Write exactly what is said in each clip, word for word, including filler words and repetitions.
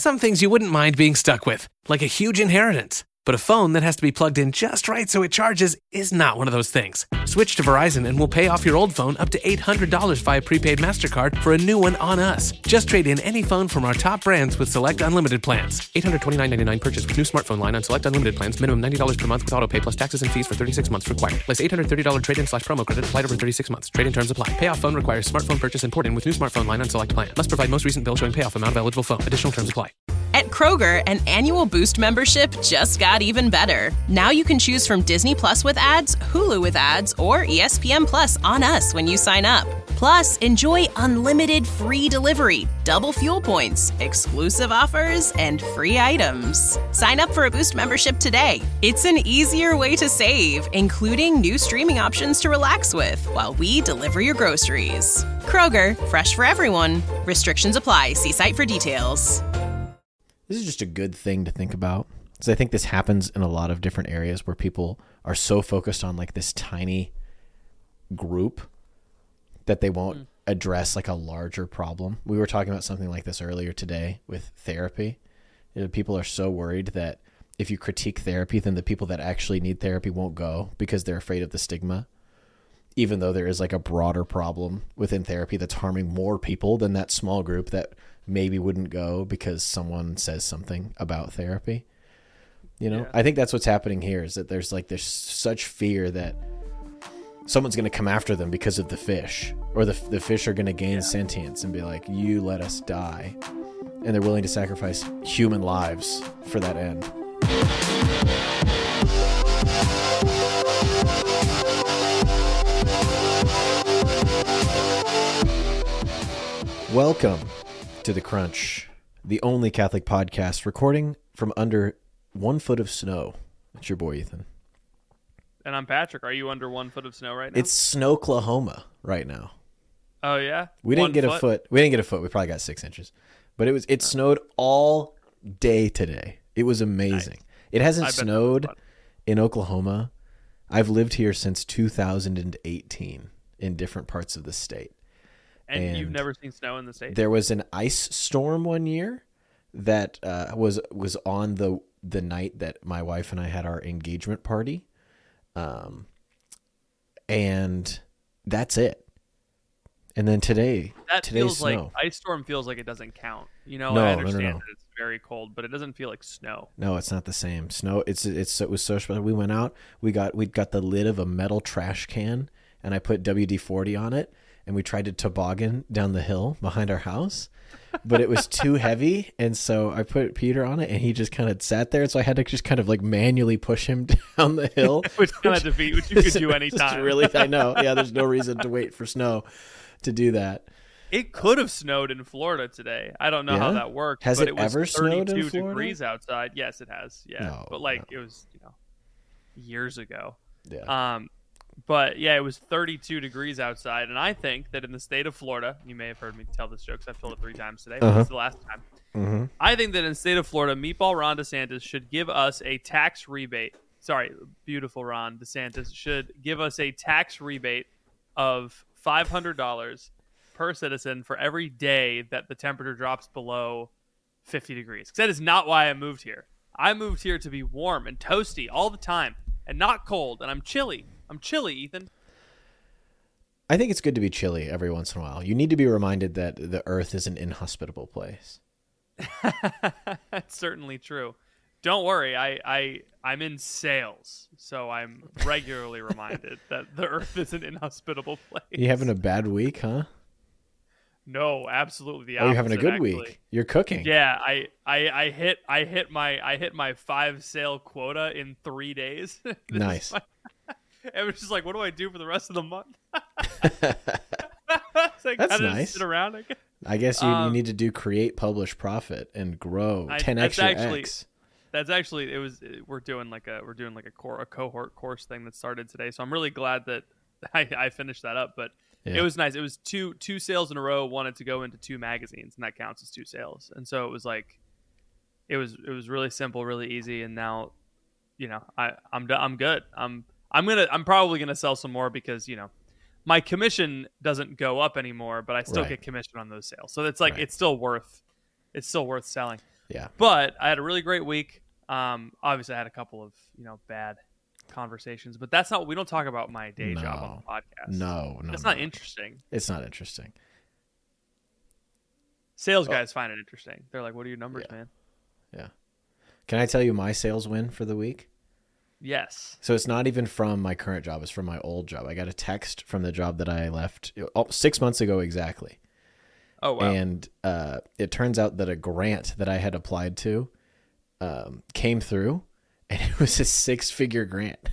Some things you wouldn't mind being stuck with, like a huge inheritance. But a phone that has to be plugged in just right so it charges is not one of those things. Switch to Verizon and we'll pay off your old phone up to eight hundred dollars via prepaid MasterCard for a new one on us. Just trade in any phone from our top brands with select unlimited plans. eight hundred twenty-nine dollars and ninety-nine cents purchase with new smartphone line on select unlimited plans. Minimum ninety dollars per month with auto pay plus taxes and fees for thirty-six months required. Place eight hundred thirty dollars trade-in slash promo credit applied over thirty-six months. Trade-in terms apply. Payoff phone requires smartphone purchase and port-in with new smartphone line on select plan. Must provide most recent bill showing payoff amount of eligible phone. Additional terms apply. At Kroger, an annual Boost membership just got even better. Now you can choose from Disney Plus with ads, Hulu with ads, or E S P N Plus on us when you sign up. Plus, enjoy unlimited free delivery, double fuel points, exclusive offers, and free items. Sign up for a Boost membership today. It's an easier way to save, including new streaming options to relax with while we deliver your groceries. Kroger, fresh for everyone. Restrictions apply. See site for details. This is just a good thing to think about, because I think this happens in a lot of different areas where people are so focused on like this tiny group that they won't mm. address like a larger problem. We were talking about something like this earlier today with therapy. You know, people are so worried that if you critique therapy, then the people that actually need therapy won't go because they're afraid of the stigma, even though there is like a broader problem within therapy that's harming more people than that small group that maybe wouldn't go because someone says something about therapy. You know, yeah. I think that's what's happening here, is that there's like, there's such fear that someone's going to come after them because of the fish, or the the fish are going to gain yeah. sentience and be like, you let us die. And they're willing to sacrifice human lives for that end. Welcome to The Crunch, the only Catholic podcast recording from under one foot of snow. It's your boy, Ethan. And I'm Patrick. Are you under one foot of snow right now? It's Snowclahoma right now. Oh, yeah? We didn't one get foot? a foot. We didn't get a foot. We probably got six inches. But it was it snowed all day today. It was amazing. Nice. It hasn't snowed in Oklahoma. I've lived here since two thousand eighteen in different parts of the state. And, and you've never seen snow in the state? There was an ice storm one year that uh, was was on the the night that my wife and I had our engagement party. Um, and that's it. And then today, that today's feels snow. like ice storm feels like it doesn't count. You know, no, I understand no, no, no. that it's very cold, but it doesn't feel like snow. No, it's not the same. Snow. It's it's it was so special. We went out. We got we got the lid of a metal trash can, and I put W D forty on it, and we tried to toboggan down the hill behind our house. But it was too heavy, and so I put Peter on it, and he just kind of sat there. And so I had to just kind of like manually push him down the hill, which kind of defeat, which you could do anytime. Really, I know. Yeah, there's no reason to wait for snow to do that. It could have snowed in Florida today. I don't know yeah? how that worked. Has but it, it was ever snowed in thirty-two Florida? degrees outside. Yes, it has. Yeah, no, but like no. it was, you know, years ago. Yeah. Um. But yeah, it was thirty-two degrees outside, and I think that in the state of Florida, you may have heard me tell this joke because I've told it three times today, but uh-huh. it's the last time. Mm-hmm. I think that in the state of Florida, Meatball Ron DeSantis should give us a tax rebate. Sorry, beautiful Ron DeSantis should give us a tax rebate of five hundred dollars per citizen for every day that the temperature drops below fifty degrees. Because that is not why I moved here. I moved here to be warm and toasty all the time and not cold, and I'm chilly. I'm chilly, Ethan. I think it's good to be chilly every once in a while. You need to be reminded that the earth is an inhospitable place. That's certainly true. Don't worry, I, I, I'm in sales, so I'm regularly reminded that the earth is an inhospitable place. You having a bad week, huh? No, absolutely the opposite. Oh, you're having a good actually. week. You're cooking. Yeah, I, I, I hit I hit my I hit my five sale quota in three days. Nice. It was just like, what do I do for the rest of the month? So That's nice. Sit around. I guess, I guess you, um, you need to do create, publish, profit, and grow ten I, extra actually, X. That's actually it was. We're doing like a we're doing like a core a cohort course thing that started today. So I'm really glad that I, I finished that up. But yeah. It was nice. It was two two sales in a row. Wanted to go into two magazines, and that counts as two sales. And so it was like, it was it was really simple, really easy. And now, you know, I I'm I'm good. I'm I'm gonna I'm probably gonna sell some more because, you know, my commission doesn't go up anymore, but I still right. get commission on those sales. So it's like right. it's still worth it's still worth selling. Yeah. But I had a really great week. Um, obviously, I had a couple of you know bad conversations, but that's not. We don't talk about my day no. job on the podcast. No, no, that's no. not interesting. It's not interesting. Sales oh. guys find it interesting. They're like, "What are your numbers, yeah. man?" Yeah. Can I tell you my sales win for the week? Yes. So it's not even from my current job. It's from my old job. I got a text from the job that I left oh, six months ago exactly. Oh, wow. And uh, it turns out that a grant that I had applied to um, came through, and it was a six-figure grant.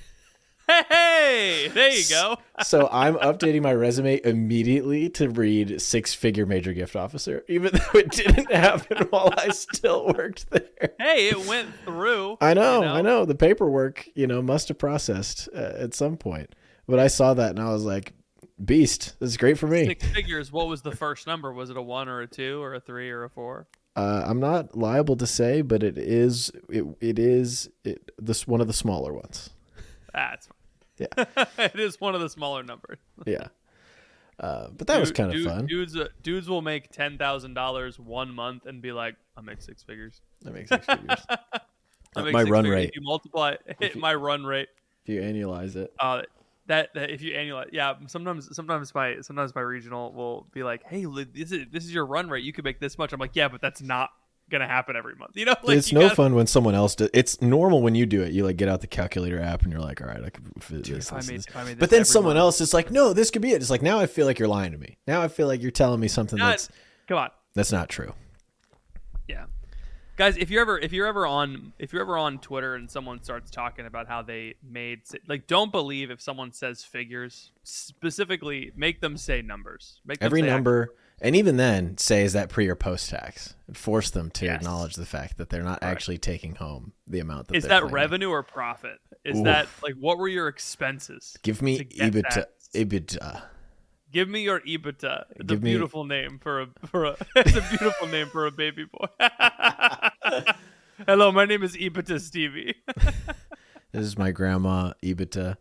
Hey, there you go. So I'm updating my resume immediately to read six-figure major gift officer, even though it didn't happen while I still worked there. Hey, it went through. I know, you know? I know. The paperwork, you know, must have processed uh, at some point. But I saw that and I was like, beast. This is great for me. Six figures. What was the first number? Was it a one or a two or a three or a four? Uh, I'm not liable to say, but it is it it is it, this one of the smaller ones. That's fine. Yeah, it is one of the smaller numbers. Yeah, uh, but that dude, was kind of dude, fun. Dudes, uh, dudes will make ten thousand dollars one month and be like, "I make six figures." I make six figures. I uh, make my six run figures. rate. If you multiply hit my run rate. If you annualize it, uh, that, that if you annualize, yeah. Sometimes, sometimes my sometimes my regional will be like, "Hey, this is this is your run rate. You could make this much." I'm like, "Yeah, but that's not gonna happen every month." You know, like, it's you no gotta, fun when someone else does. It's normal when you do it. You like get out the calculator app and you're like, all right, I could fit Dude, this. if I this, made, this. if I made this But then every someone month, else is like, no, this could be it. It's like, now I feel like you're lying to me. Now I feel like you're telling me something not, that's come on, that's not true. yeah. Guys, if you're ever if you're ever on if you're ever on Twitter and someone starts talking about how they made like, don't believe if someone says figures. Specifically, make them say numbers. Make them Every say number, actual. And even then, say is that pre or post tax. Force them to yes. acknowledge the fact that they're not right. actually taking home the amount that. Is they're that claiming. revenue or profit? Is Ooh. that like what were your expenses? Give me EBITDA. EBITDA. Give me your EBITDA. It's Give a me... beautiful name for a for a. It's a beautiful name for a baby boy. Hello, my name is EBITDA Stevie. This is my grandma EBITDA.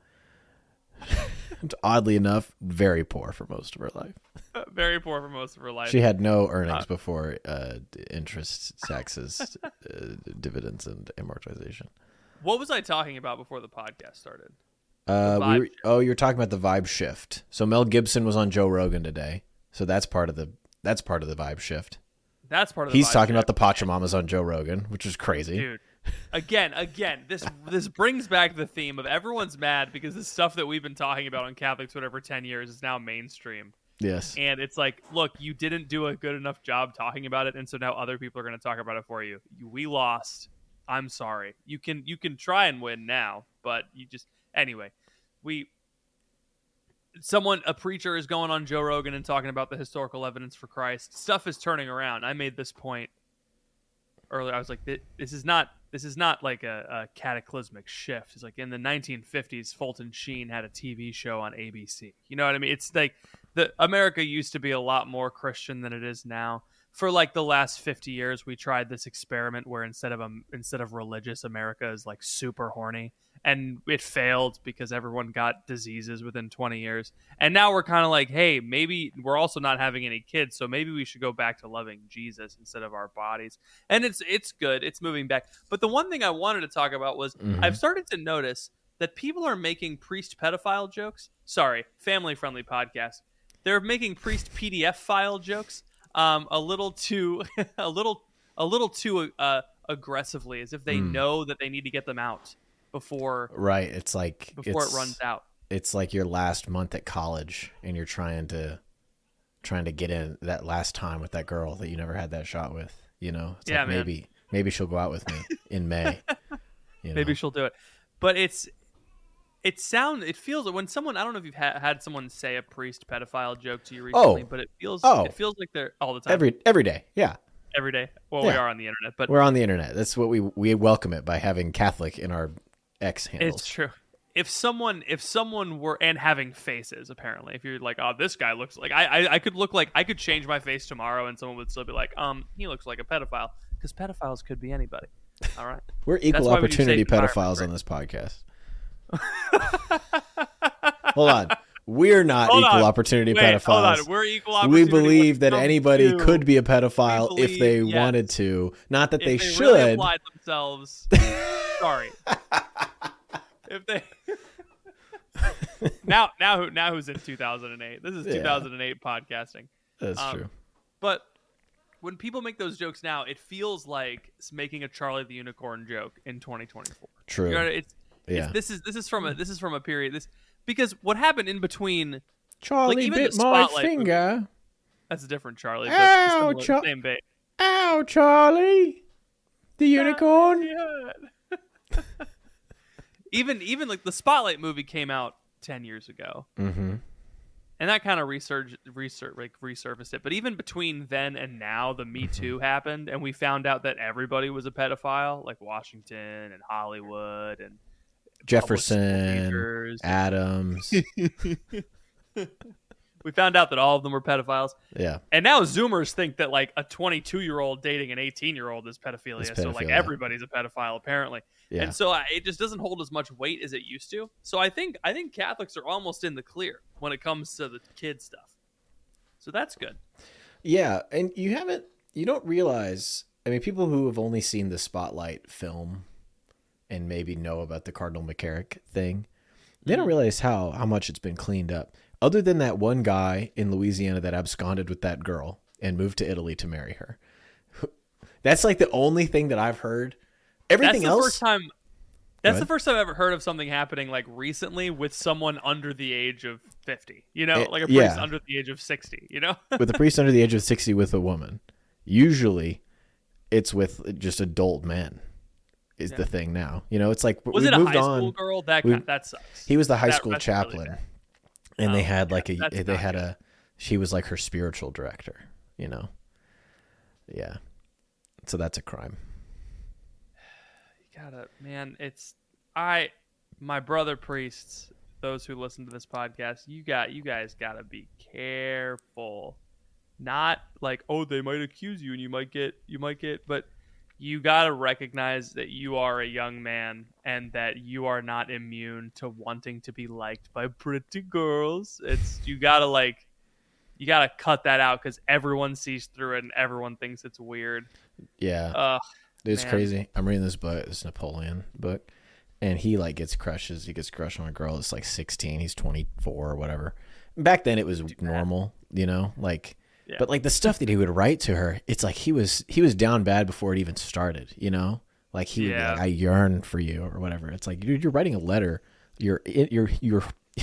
Oddly enough, very poor for most of her life. Very poor for most of her life. She had no earnings uh, before uh, interest, taxes, uh, dividends, and amortization. What was I talking about before the podcast started? Uh, we were, oh, you're talking about the vibe shift. So Mel Gibson was on Joe Rogan today. So that's part of the that's part of the vibe shift. That's part of the He's vibe talking shift. about the Pachamamas on Joe Rogan, which is crazy. Dude. Again, again, this this brings back the theme of everyone's mad because the stuff that we've been talking about on Catholic Twitter for ten years is now mainstream. Yes. And it's like, look, you didn't do a good enough job talking about it, and so now other people are going to talk about it for you. you. We lost. I'm sorry. You can you can try and win now, but you just anyway. We someone a preacher is going on Joe Rogan and talking about the historical evidence for Christ. Stuff is turning around. I made this point earlier. I was like, this is not this is not like a, a cataclysmic shift. It's like in the nineteen fifties, Fulton Sheen had a T V show on A B C. You know what I mean? It's like the America used to be a lot more Christian than it is now. For like the last fifty years, we tried this experiment where instead of um, instead of religious, America is like super horny, and it failed because everyone got diseases within twenty years. And now we're kind of like, hey, maybe we're also not having any kids, so maybe we should go back to loving Jesus instead of our bodies. And it's it's good, it's moving back. But the one thing I wanted to talk about was mm-hmm. I've started to notice that people are making priest pedophile jokes. Sorry, family friendly podcast. They're making priest P D F file jokes. Um, a little too, a little, a little too uh, aggressively, as if they mm. know that they need to get them out before. Right. It's like before it's, it runs out. It's like your last month at college, and you're trying to, trying to get in that last time with that girl that you never had that shot with. You know, it's yeah, like man. maybe, maybe she'll go out with me in May. You know? Maybe she'll do it, but it's. It sounds. It feels when someone. I don't know if you've ha- had someone say a priest pedophile joke to you recently, oh. but it feels. Oh. It feels like they're all the time. Every every day, yeah. Every day. Well, yeah. we are on the internet, but we're on the internet. That's what we we welcome it by having Catholic in our X handles. It's true. If someone, if someone were and having faces, apparently, if you're like, oh, this guy looks like I, I, I could look like I could change my face tomorrow, and someone would still be like, um, he looks like a pedophile, because pedophiles could be anybody. All right, we're equal opportunity pedophiles on this podcast. Hold on. We're not hold equal on. opportunity Wait, pedophiles. Hold on. We're equal We opportunity. believe that anybody to, could be a pedophile believe, if they yes. wanted to. Not that if they, they should. really applied themselves. Sorry. If they now now who now who's in two thousand eight? This is Yeah. two thousand eight podcasting. That's Um, true. But when people make those jokes now, it feels like it's making a Charlie the Unicorn joke in twenty twenty-four. True. You know, it's, Yeah. it's this is this is from a this is from a period this because what happened in between. Charlie like, even bit the my Spotlight finger. That's a different Charlie. Ow, But similar, Char- same bait. Ow, Charlie. The unicorn. Yeah. even even like the Spotlight movie came out ten years ago. Mm-hmm. And that kind of research, research, like resurfaced it. But even between then and now, the Me Too happened, and we found out that everybody was a pedophile, like Washington and Hollywood and Jefferson, leaders. Adams. We found out that all of them were pedophiles. Yeah. And now Zoomers think that like a twenty-two-year-old dating an eighteen-year-old is pedophilia. It's So like pedophilia. everybody's a pedophile apparently. Yeah. And so uh, it just doesn't hold as much weight as it used to. So I think I think Catholics are almost in the clear when it comes to the kid stuff. So that's good. Yeah, and you haven't, you don't realize, I mean, people who have only seen the Spotlight film and maybe know about the Cardinal McCarrick thing, they don't realize how, how much it's been cleaned up. Other than that one guy in Louisiana that absconded with that girl and moved to Italy to marry her. That's like the only thing that I've heard. Everything That's the else. first time. That's ahead. the first time I've ever heard of something happening like recently with someone under the age of fifty. You know, It- like a priest yeah. under the age of sixty. You know, With a priest under the age of sixty with a woman. Usually it's with just adult men is Yeah. the thing now. You know, it's like was we it a moved high on. school girl? That we- got, that sucks. He was the high That- school that's really chaplain. bad. And Oh, they had yeah, like a that's they not had good. a she was like her spiritual director, you know. Yeah. So that's a crime. You gotta, man. It's I, my brother priests. Those who listen to this podcast, you got you guys gotta be careful. Not like, oh, they might accuse you and you might get you might get, but you gotta recognize that you are a young man and that you are not immune to wanting to be liked by pretty girls. It's you gotta like you gotta cut that out because everyone sees through it and everyone thinks it's weird. Yeah. Ugh, it's man. crazy. I'm reading this book, this Napoleon book, and he like gets crushes. He gets crushed on a girl that's like sixteen. He's twenty-four or whatever. Back then it was normal, you know, like Yeah. but like the stuff that he would write to her, it's like he was he was down bad before it even started, you know? Like he would Yeah. be like, I yearn for you or whatever. It's like dude, you're writing a letter. You're you're you're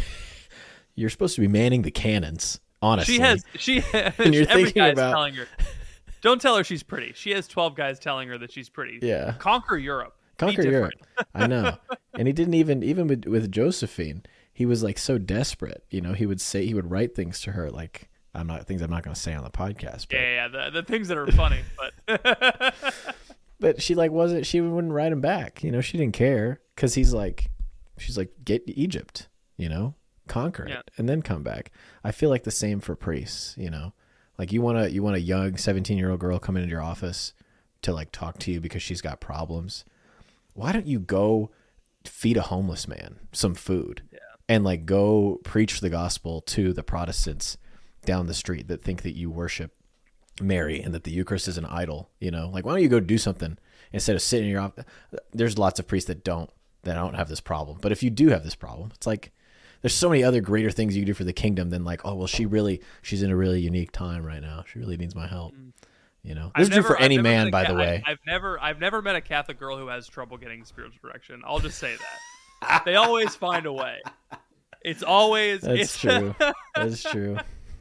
you're supposed to be manning the cannons, honestly. She has she And you're every thinking guy's about- telling her. Don't tell her she's pretty. She has twelve guys telling her that she's pretty. Yeah. Conquer Europe. Be Conquer Europe. different. I know. And he didn't even even with, with Josephine, he was like so desperate. You know, he would say he would write things to her like I'm not things I'm not going to say on the podcast. But, Yeah, yeah, yeah, the the things that are funny, but but she like wasn't. She wouldn't write him back. You know, she didn't care because he's like, she's like, get Egypt. You know, conquer Yeah. it and then come back. I feel like the same for priests. You know, like you want to you want a young seventeen year old girl come into your office to like talk to you because she's got problems. Why don't you go feed a homeless man some food Yeah. and like go preach the gospel to the Protestants down the street that think that you worship Mary and that the Eucharist is an idol, you know, like why don't you go do something instead of sitting in your office? There's lots of priests that don't, that don't have this problem. But if you do have this problem, it's like, there's so many other greater things you can do for the kingdom than like, oh, well, she really, she's in a really unique time right now. She really needs my help. You know, this I've is true never- for I've any never man, met a by Ca- the way. I, I've never, I've never met a Catholic girl who has trouble getting spiritual direction. I'll just say that they always find a way. It's always That's it's, true. That's true.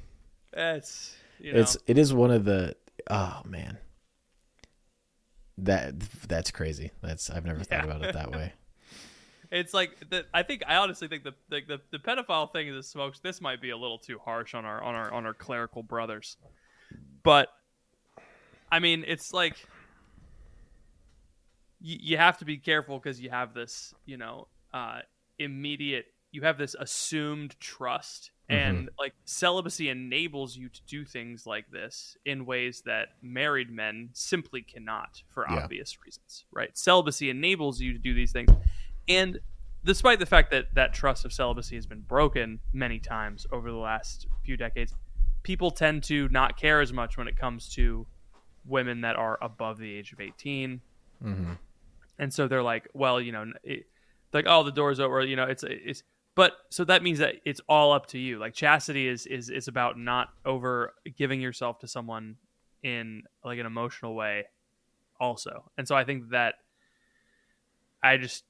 It's you know, It's it is one of the oh man. That that's crazy. That's I've never thought Yeah. about it that way. It's like the, I think I honestly think the, the the the pedophile thing is the smokes. This might be a little too harsh on our on our on our clerical brothers, but I mean it's like you, you have to be careful because you have this you know uh, immediate you have this assumed trust and like celibacy enables you to do things like this in ways that married men simply cannot for Yeah. obvious reasons, right? Celibacy enables you to do these things. And despite the fact that that trust of celibacy has been broken many times over the last few decades, people tend to not care as much when it comes to women that are above the age of eighteen. Mm-hmm. And so they're like, well, you know, it, like, oh, the door's over, you know, it's, it's, but so that means that it's all up to you. Like chastity is, is, is about not over giving yourself to someone in like an emotional way also. And so I think that I just,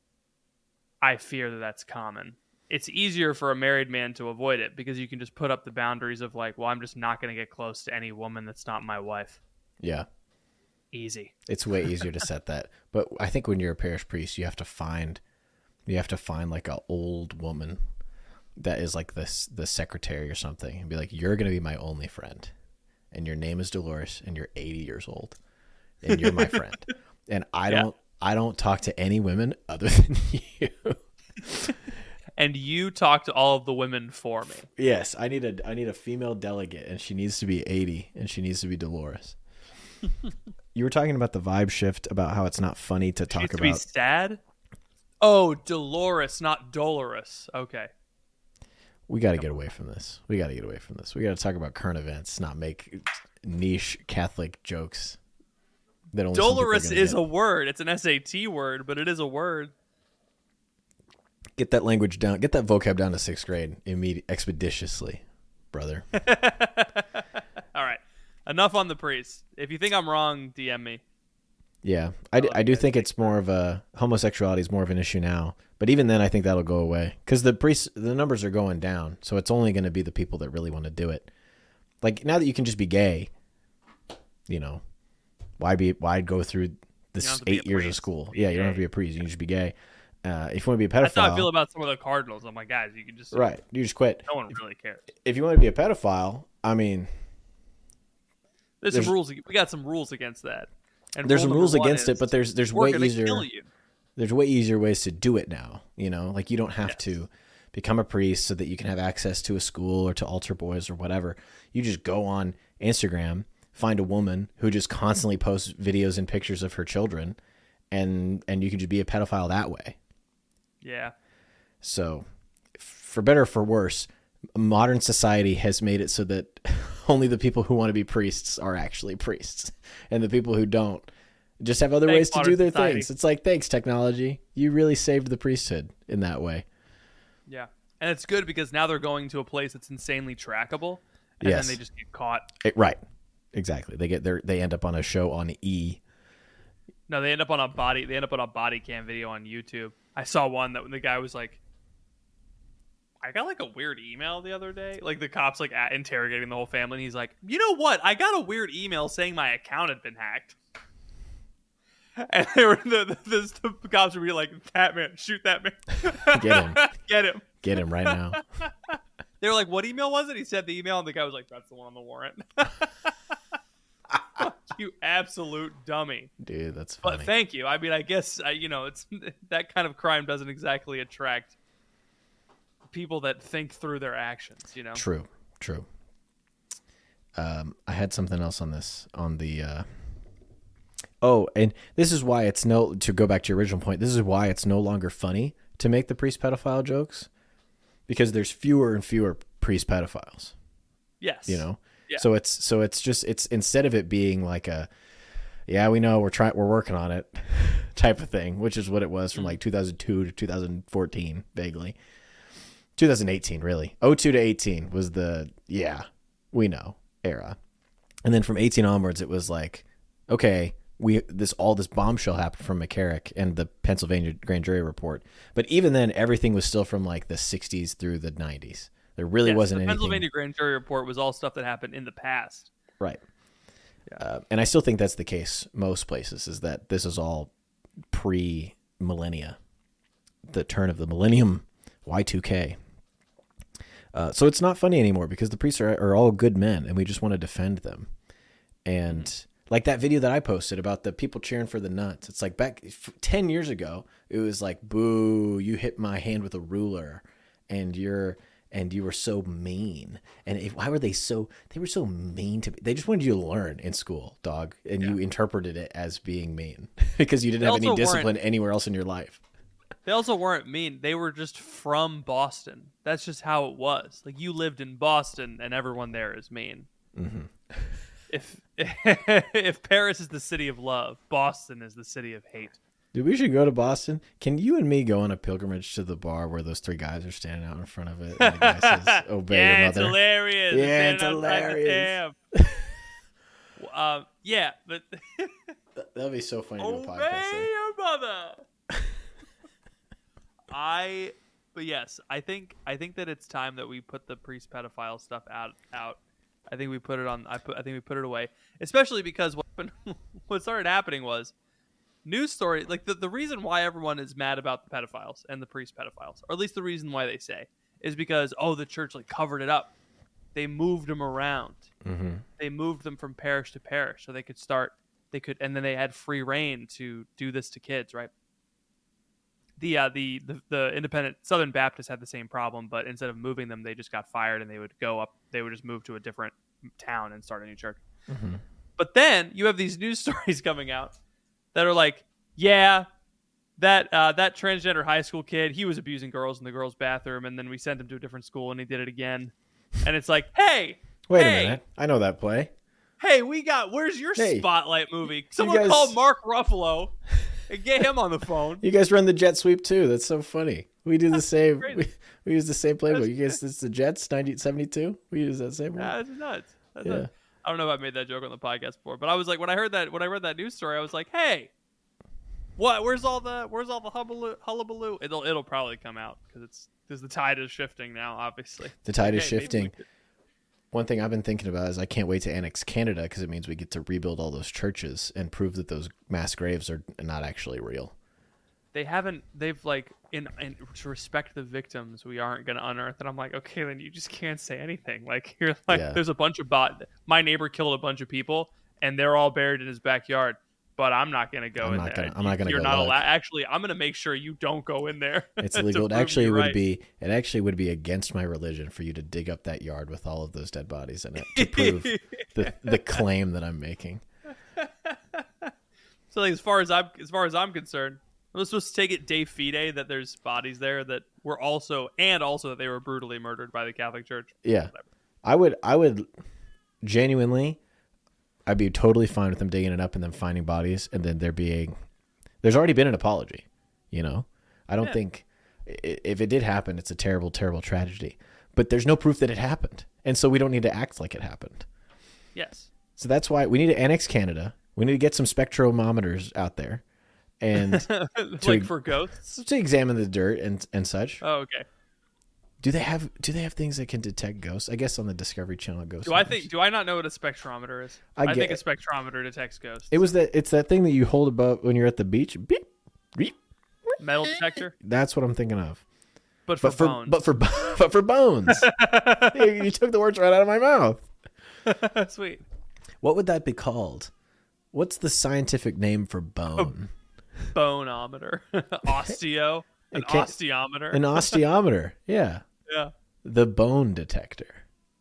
I fear that that's common. It's easier for a married man to avoid it because you can just put up the boundaries of like, well, I'm just not going to get close to any woman that's not my wife. Yeah. Easy. It's way easier to set that. But I think when you're a parish priest, you have to find, you have to find like an old woman that is like this, the secretary or something and be like, you're going to be my only friend. And your name is Dolores and you're eighty years old and you're my friend. And I Yeah. don't, I don't talk to any women other than you. And you talk to all of the women for me. Yes, I need a I need a female delegate, and she needs to be eighty, and she needs to be Dolores. You were talking about the vibe shift, about how it's not funny to She talk needs to about. be sad? Oh, Dolores, not Dolores. Okay. We got to get away from this. We got to get away from this. We got to talk about current events, not make niche Catholic jokes. That only some people are Dolores gonna is get. a word. It's an S A T word, but it is a word. Get that language down. Get that vocab down to sixth grade immediately, expeditiously, brother. All right. Enough on the priest. If you think I'm wrong, D M me. Yeah, I, d- love I do you guys. think it's more of a homosexuality is more of an issue now. But even then, I think that'll go away because the priests, the numbers are going down. So it's only going to be the people that really want to do it. Like now that you can just be gay, you know, why be why go through this have to be eight a years of priest school? to be Yeah, you don't gay. have to be a priest. You can just be gay. Uh, if you want to be a pedophile, That's how I feel about some of the Cardinals. I'm like, guys, you can just right? You just quit. No one really cares. If you want to be a pedophile, I mean, There's, There's- some rules. We got some rules against that. And there's rule some number rules one against it, is, but there's there's we're way gonna easier. kill you. There's way easier ways to do it now. You know, like you don't have Yes. to become a priest so that you can have access to a school or to altar boys or whatever. You just go on Instagram, find a woman who just constantly posts videos and pictures of her children, and and you can just be a pedophile that way. Yeah. So, for better or for worse, modern society has made it so that only the people who want to be priests are actually priests, and the people who don't just have other Thanks, ways to modern do their society. things. It's like, thanks, technology. You really saved the priesthood in that way. Yeah. And it's good because now they're going to a place that's insanely trackable, and Yes. then they just get caught. It- right. Exactly. They get their they end up on a show on E. No, they end up on a body. They end up on a body cam video on YouTube. I saw one that when the guy was like, I got like a weird email the other day. Like the cops like at, interrogating the whole family. And he's like, you know what? I got a weird email saying my account had been hacked. And they were the, the, the, the cops were like, that man, shoot that man. Get him. Get him. Get him right now. They were like, what email was it? He said the email, and the guy was like, that's the one on the warrant. You absolute dummy. Dude, that's But funny. thank you. I mean, I guess, uh, you know, it's that kind of crime doesn't exactly attract people that think through their actions, you know? True. True. Um, I had something else on this on the. Uh... Oh, and this is why it's no. To go back to your original point, this is why it's no longer funny to make the priest pedophile jokes, because there's fewer and fewer priest pedophiles. Yes. You know. Yeah. So it's so it's just it's instead of it being like a, yeah, we know we're trying we're working on it, type of thing, which is what it was from like two thousand two to two thousand fourteen, vaguely. two thousand eighteen, really. oh two to eighteen was the yeah, we know era, and then from eighteen onwards, it was like, okay, we this all this bombshell happened from McCarrick and the Pennsylvania grand jury report, but even then, everything was still from like the sixties through the nineties. There really Yes, wasn't the anything. Pennsylvania grand jury report was all stuff that happened in the past. Right. Uh, and I still think that's the case most places, is that this is all pre-millennia, the turn of the millennium, Y two K. Uh, so it's not funny anymore because the priests are, are all good men and we just want to defend them. And mm-hmm. like that video that I posted about the people cheering for the nuns, it's like back ten years ago, it was like, boo, you hit my hand with a ruler and you're... and you were so mean. And if, why were they so, they were so mean to me. They just wanted you to learn in school, dog. And Yeah. you interpreted it as being mean because you didn't They have any also discipline weren't- anywhere else in your life. They also weren't mean. They were just from Boston. That's just how it was. Like, you lived in Boston, and everyone there is mean. Mm-hmm. If if Paris is the city of love, Boston is the city of hate. Dude, we should go to Boston. Can you and me go on a pilgrimage to the bar where those three guys are standing out in front of it? And the guy says, "Obey yeah, your it's mother." hilarious. Yeah, it's it's hilarious. um, yeah, but that'll be so funny to do a obey podcast. There. your mother. I, but yes, I think I think that it's time that we put the priest pedophile stuff out. Out. I think we put it on. I put. I think we put it away, especially because what what started happening was news story. Like the the reason why everyone is mad about the pedophiles and the priest pedophiles, or at least the reason why they say, is because oh the church like covered it up. They moved them around. Mm-hmm. They moved them from parish to parish so they could start. They could, and then they had free reign to do this to kids, right? The, uh, the the the independent Southern Baptists had the same problem, but instead of moving them, they just got fired and they would go up. They would just move to a different town and start a new church. Mm-hmm. But then you have these news stories coming out that are like, yeah, that uh, that transgender high school kid, he was abusing girls in the girls' bathroom, and then we sent him to a different school and he did it again. And it's like, hey, wait hey, a minute, I know that play. Hey, we got. Where's your Hey, Spotlight movie? Someone guys- call Mark Ruffalo and get him on the phone. You guys run the jet sweep too. That's so funny. We do the same. crazy. We, we use the same playbook. That's- You guys, it's the Jets, nineteen seventy-two. We use that same one. Yeah, that's nuts. That's Yeah. nuts. I don't know if I made that joke on the podcast before, but I was like, when I heard that, when I read that news story, I was like, hey, what? Where's all the Where's all the hullabaloo? hullabaloo? It'll It'll probably come out because it's because the tide is shifting now. Obviously, The tide is Okay, maybe we shifting. could- One thing I've been thinking about is I can't wait to annex Canada because it means we get to rebuild all those churches and prove that those mass graves are not actually real. They haven't. They've like in, in to respect the victims. We aren't going to unearth. And I'm like, okay, then you just can't say anything. Like you're like, Yeah. there's a bunch of bot. My neighbor killed a bunch of people, and they're all buried in his backyard. But I'm not going to go I'm in not there. gonna- I'm not gonna You're go not look. allowed. Actually, I'm going to make sure you don't go in there. It's to illegal. It prove actually you're would right. be. It actually would be against my religion for you to dig up that yard with all of those dead bodies in it to prove the the claim that I'm making. So like, as far as I'm as far as I'm concerned, I'm supposed to take it de fide that there's bodies there that were also and also that they were brutally murdered by the Catholic Church. Yeah, I would. I would genuinely. I'd be totally fine with them digging it up and then finding bodies, and then there being. There's already been an apology, you know. I don't Yeah. think i- if it did happen, it's a terrible, terrible tragedy. But there's no proof that it happened, and so we don't need to act like it happened. Yes. So that's why we need to annex Canada. We need to get some spectrometers out there, and like for ghosts. to examine the dirt and and such. Oh, okay. Do they have Do they have things that can detect ghosts? I guess on the Discovery Channel, ghosts. Do I think? Do I not know what a spectrometer is? I I, think get- a spectrometer detects ghosts. it was that? It's that thing that you hold above when you're at the beach. Beep, beep. Metal detector, That's what I'm thinking of. but for But for bones. but for but for bones. you, you took the words right out of my mouth. Sweet. What would that be called? What's the scientific name for bone? Boneometer, osteo, an It can't- osteometer. An osteometer. Yeah. yeah. The bone detector.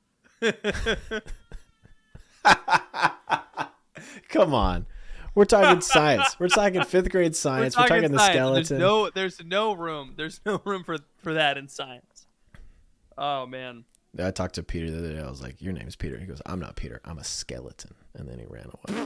Come on. We're talking science. We're talking fifth grade science. We're talking, the science. skeleton. There's no, there's no room. There's no room for for that in science. Oh man. I talked to Peter the other day. I was like, your name's Peter. He goes, I'm not Peter. I'm a skeleton. And then he ran away.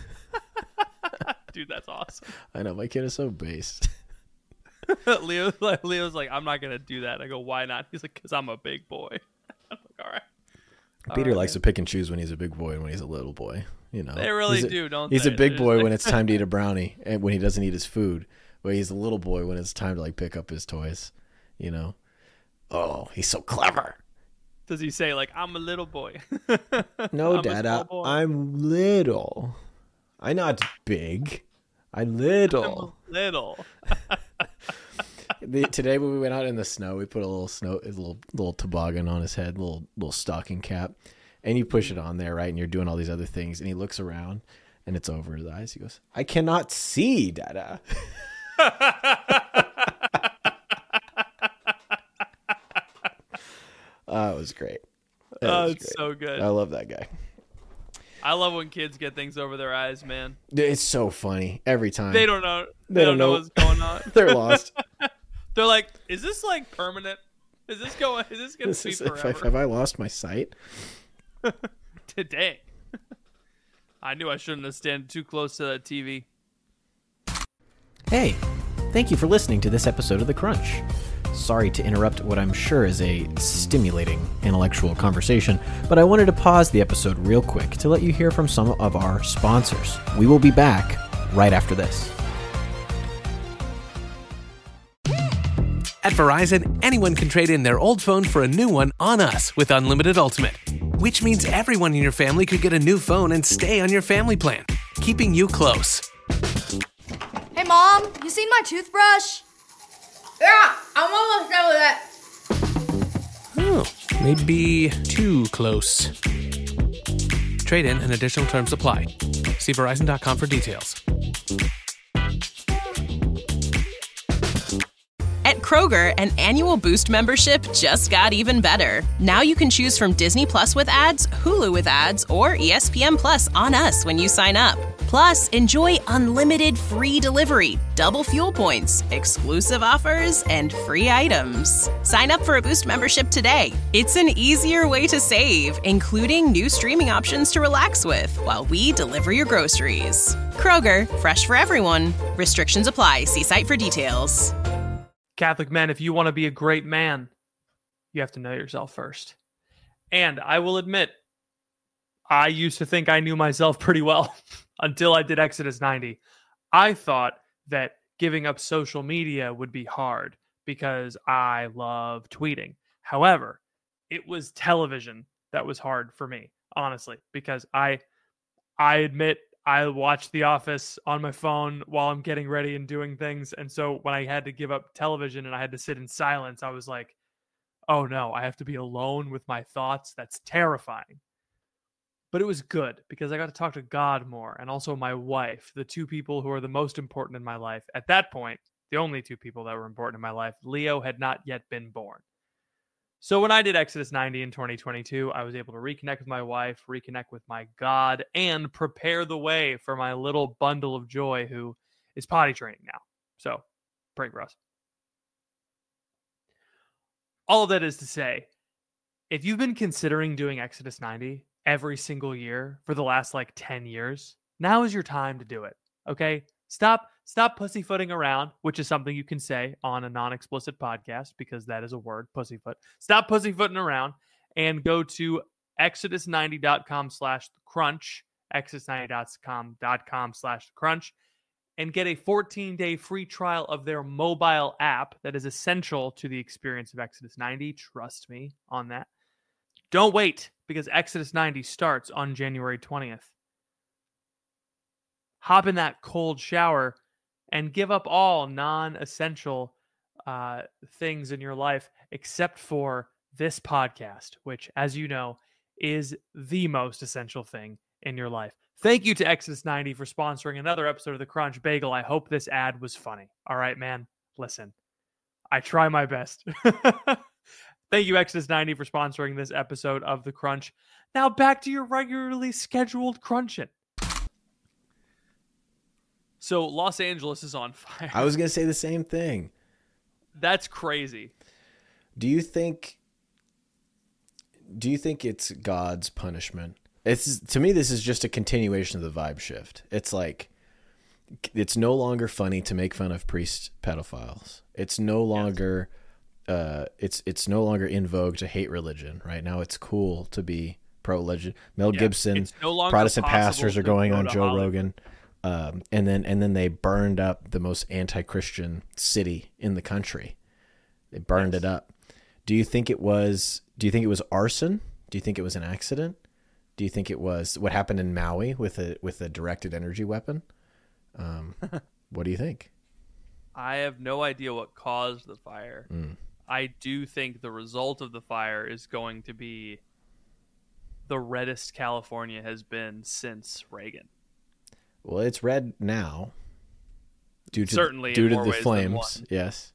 Dude, that's awesome. I know. My kid is so based. Leo, Leo's like, I'm not gonna do that. I go, why not? He's like, because I'm a big boy. I'm like, all right. Peter right, likes man. to pick and choose when he's a big boy and when he's a little boy. You know, They really He's a- do, don't He's they? a big They're boy just when like- it's time to eat a brownie and when he doesn't eat his food. But he's a little boy when it's time to like pick up his toys. You know, oh, he's so clever. Does he say like, I'm a little boy? No, I'm a Dada, small boy. I'm little. I'm not big. I'm little. I'm little. The, today when we went out in the snow, we put a little snow, a little little toboggan on his head, little little stocking cap, and you push it on there, right? And you're doing all these other things, and he looks around, and it's over his eyes. He goes, "I cannot see, Dada." Oh, it was great. It Oh, was it's great. so good. I love that guy. I love when kids get things over their eyes, man. It's so funny every time. They don't know. They, They don't don't know know. what's going on. They're lost. They're like, is this like permanent? Is this going? Is this going to be is, forever? Have I, have I lost my sight? Today. I knew I shouldn't have stand too close to that T V. Hey, thank you for listening to this episode of The Crunch. Sorry to interrupt what I'm sure is a stimulating intellectual conversation, but I wanted to pause the episode real quick to let you hear from some of our sponsors. We will be back right after this. At Verizon, anyone can trade in their old phone for a new one on us with Unlimited Ultimate, which means everyone in your family could get a new phone and stay on your family plan, keeping you close. Hey, Mom, you seen my toothbrush? Yeah, I'm almost done with it. Oh, maybe too close. Trade in and additional terms apply. See Verizon dot com for details. At Kroger, an annual Boost membership just got even better. Now you can choose from Disney Plus with ads, Hulu with ads, or E S P N Plus on us when you sign up. Plus, enjoy unlimited free delivery, double fuel points, exclusive offers, and free items. Sign up for a Boost membership today. It's an easier way to save, including new streaming options to relax with while we deliver your groceries. Kroger, fresh for everyone. Restrictions apply. See site for details. Catholic men, if you want to be a great man, you have to know yourself first. And I will admit, I used to think I knew myself pretty well until I did Exodus ninety. I thought that giving up social media would be hard because I love tweeting. However, it was television that was hard for me, honestly, because I I admit I watch The Office on my phone while I'm getting ready and doing things. And so when I had to give up television and I had to sit in silence, I was like, oh no, I have to be alone with my thoughts. That's terrifying. But it was good because I got to talk to God more and also my wife, the two people who are the most important in my life. At that point, the only two people that were important in my life, Leo had not yet been born. So when I did Exodus ninety in twenty twenty-two, I was able to reconnect with my wife, reconnect with my God, and prepare the way for my little bundle of joy who is potty training now. So pray for us. All of that is to say, if you've been considering doing Exodus ninety every single year for the last like ten years, now is your time to do it. Okay? Stop stop pussyfooting around, which is something you can say on a non-explicit podcast because that is a word, pussyfoot. Stop pussyfooting around and go to exodus ninety dot com slash crunch, exodus ninety dot com slash crunch, and get a fourteen-day free trial of their mobile app that is essential to the experience of Exodus ninety. Trust me on that. Don't wait, because Exodus ninety starts on January twentieth. Hop in that cold shower and give up all non-essential uh, things in your life except for this podcast, which, as you know, is the most essential thing in your life. Thank you to Exodus ninety for sponsoring another episode of The Crunch Bagel. I hope this ad was funny. All right, man, listen. I try my best. Thank you, Exodus ninety, for sponsoring this episode of The Crunch. Now back to your regularly scheduled Crunching. So Los Angeles is on fire. I was going to say the same thing. That's crazy. Do you think do you think it's God's punishment? It's to me this is just a continuation of the vibe shift. It's like it's no longer funny to make fun of priest pedophiles. It's no longer yes. uh it's it's no longer in vogue to hate religion. Right now it's cool to be pro religion. Mel yeah, Gibson, no Protestant pastors are going on Joe Hollywood. Rogan. Um, and then and then they burned up the most anti-Christian city in the country. They burned yes. it up. Do you think it was? Do you think it was arson? Do you think it was an accident? Do you think it was what happened in Maui with a with a directed energy weapon? Um, what do you think? I have no idea what caused the fire. Mm. I do think the result of the fire is going to be the reddest California has been since Reagan. Well, it's red now, due to certainly due in to more the ways flames. than one. Yes,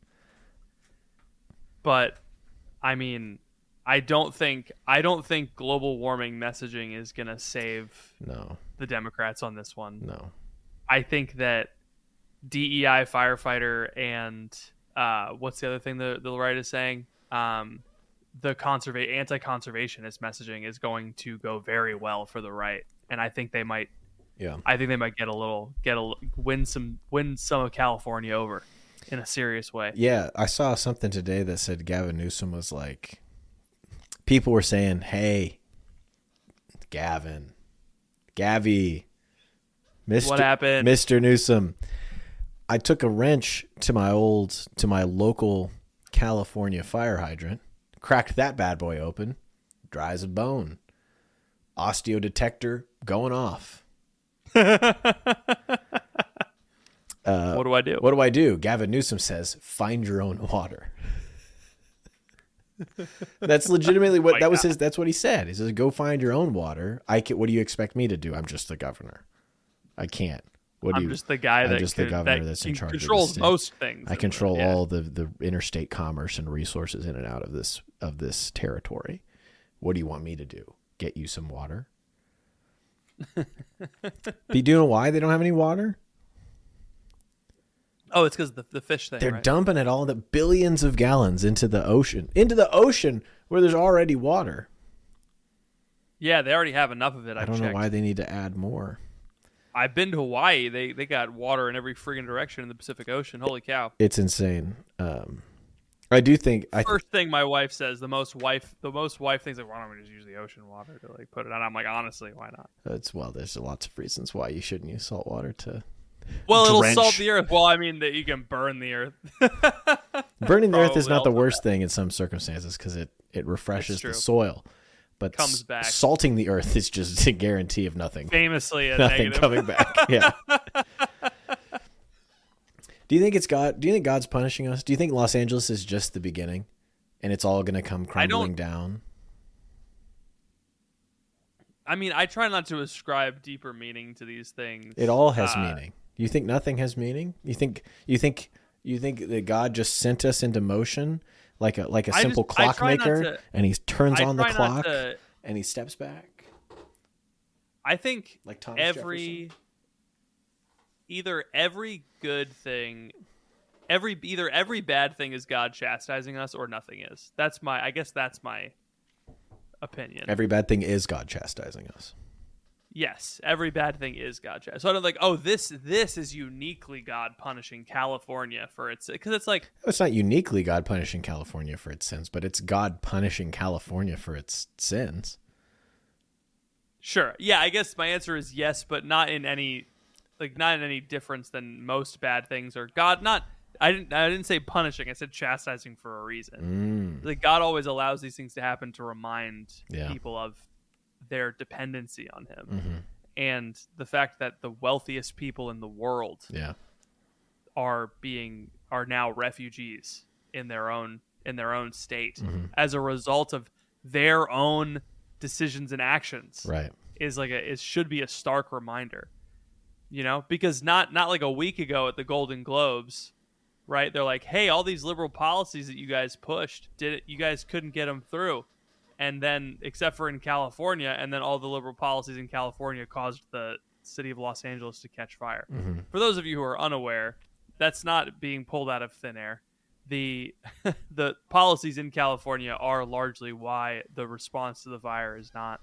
but I mean, I don't think I don't think global warming messaging is going to save no the Democrats on this one. No, I think that D E I firefighter and uh, what's the other thing the the right is saying? Um, the conserva- anti-conservationist messaging is going to go very well for the right, and I think they might. Yeah, I think they might get a little, get a win some, win some of California over in a serious way. Yeah, I saw something today that said Gavin Newsom was like, people were saying, "Hey, Gavin, Gavi, Mister What happened, Mister Newsom?" I took a wrench to my old, to my local California fire hydrant, cracked that bad boy open, dry as a bone, osteo detector going off. Uh, what do I do? What do I do? Gavin Newsom says, "Find your own water." That's legitimately what Oh that was God. his. That's what he said. He says, "Go find your own water." I can, what do you expect me to do? I'm just the governor. I can't. What do I'm you, just the guy I'm that just the could- governor that that's in charge controls of the state. most things. I control Yeah. all the, the interstate commerce and resources in and out of this of this territory. What do you want me to do? Get you some water? Do you know why they don't have any water? Oh, it's because the the fish thing. They're right? dumping it all the billions of gallons into the ocean, into the ocean where there's already water. Yeah, they already have enough of it. I've I don't checked. know why they need to add more. I've been to Hawaii. They they got water in every friggin' direction in the Pacific Ocean. Holy cow! It's insane. Um, I do think I th- First thing my wife says, the most wife, the most wife things like, why don't we just use the ocean water to like put it on? I'm like, honestly, why not? it's well. There's lots of reasons why you shouldn't use salt water to Well, it'll Drench. salt the earth. Well, I mean that you can burn the earth. burning the earth is Probably not the also worst thing in some circumstances because it it refreshes It's true. the soil. But Comes s- back. salting the earth is just a guarantee of nothing. Famously, a Nothing negative. coming back. Yeah. Do you think it's God? Do you think God's punishing us? Do you think Los Angeles is just the beginning, and it's all going to come I don't- crumbling down? I mean, I try not to ascribe deeper meaning to these things. It all has Uh, meaning. You think nothing has meaning? You think you think you think that God just sent us into motion like a like a I simple just- I try not clockmaker, to- and he turns I on the try not clock to- and he steps back I think like Thomas every either every good thing, every either every bad thing is God chastising us, or nothing is. That's my. I guess that's my opinion. Every bad thing is God chastising us. Yes, every bad thing is God chastising. So I don't like. Oh, this this is uniquely God punishing California for its because it's like It's not uniquely God punishing California for its sins, but it's God punishing California for its sins. sure, yeah. I guess my answer is yes, but not in any like not in any difference than most bad things or God not. I didn't. I didn't say punishing. I said chastising for a reason. Mm. Like God always allows these things to happen to remind Yeah. people of their dependency on Him, Mhm. and the fact that the wealthiest people in the world Yeah. are being are now refugees in their own in their own state Mm-hmm. as a result of their own decisions and actions. Right. Is like a it should be a stark reminder, you know, because not not like a week ago at the Golden Globes. Right, they're like, "Hey, all these liberal policies that you guys pushed, did it? You guys couldn't get them through, and then except for in California, and then all the liberal policies in California caused the city of Los Angeles to catch fire." Mm-hmm. For those of you who are unaware, that's not being pulled out of thin air. The the policies in California are largely why the response to the fire is not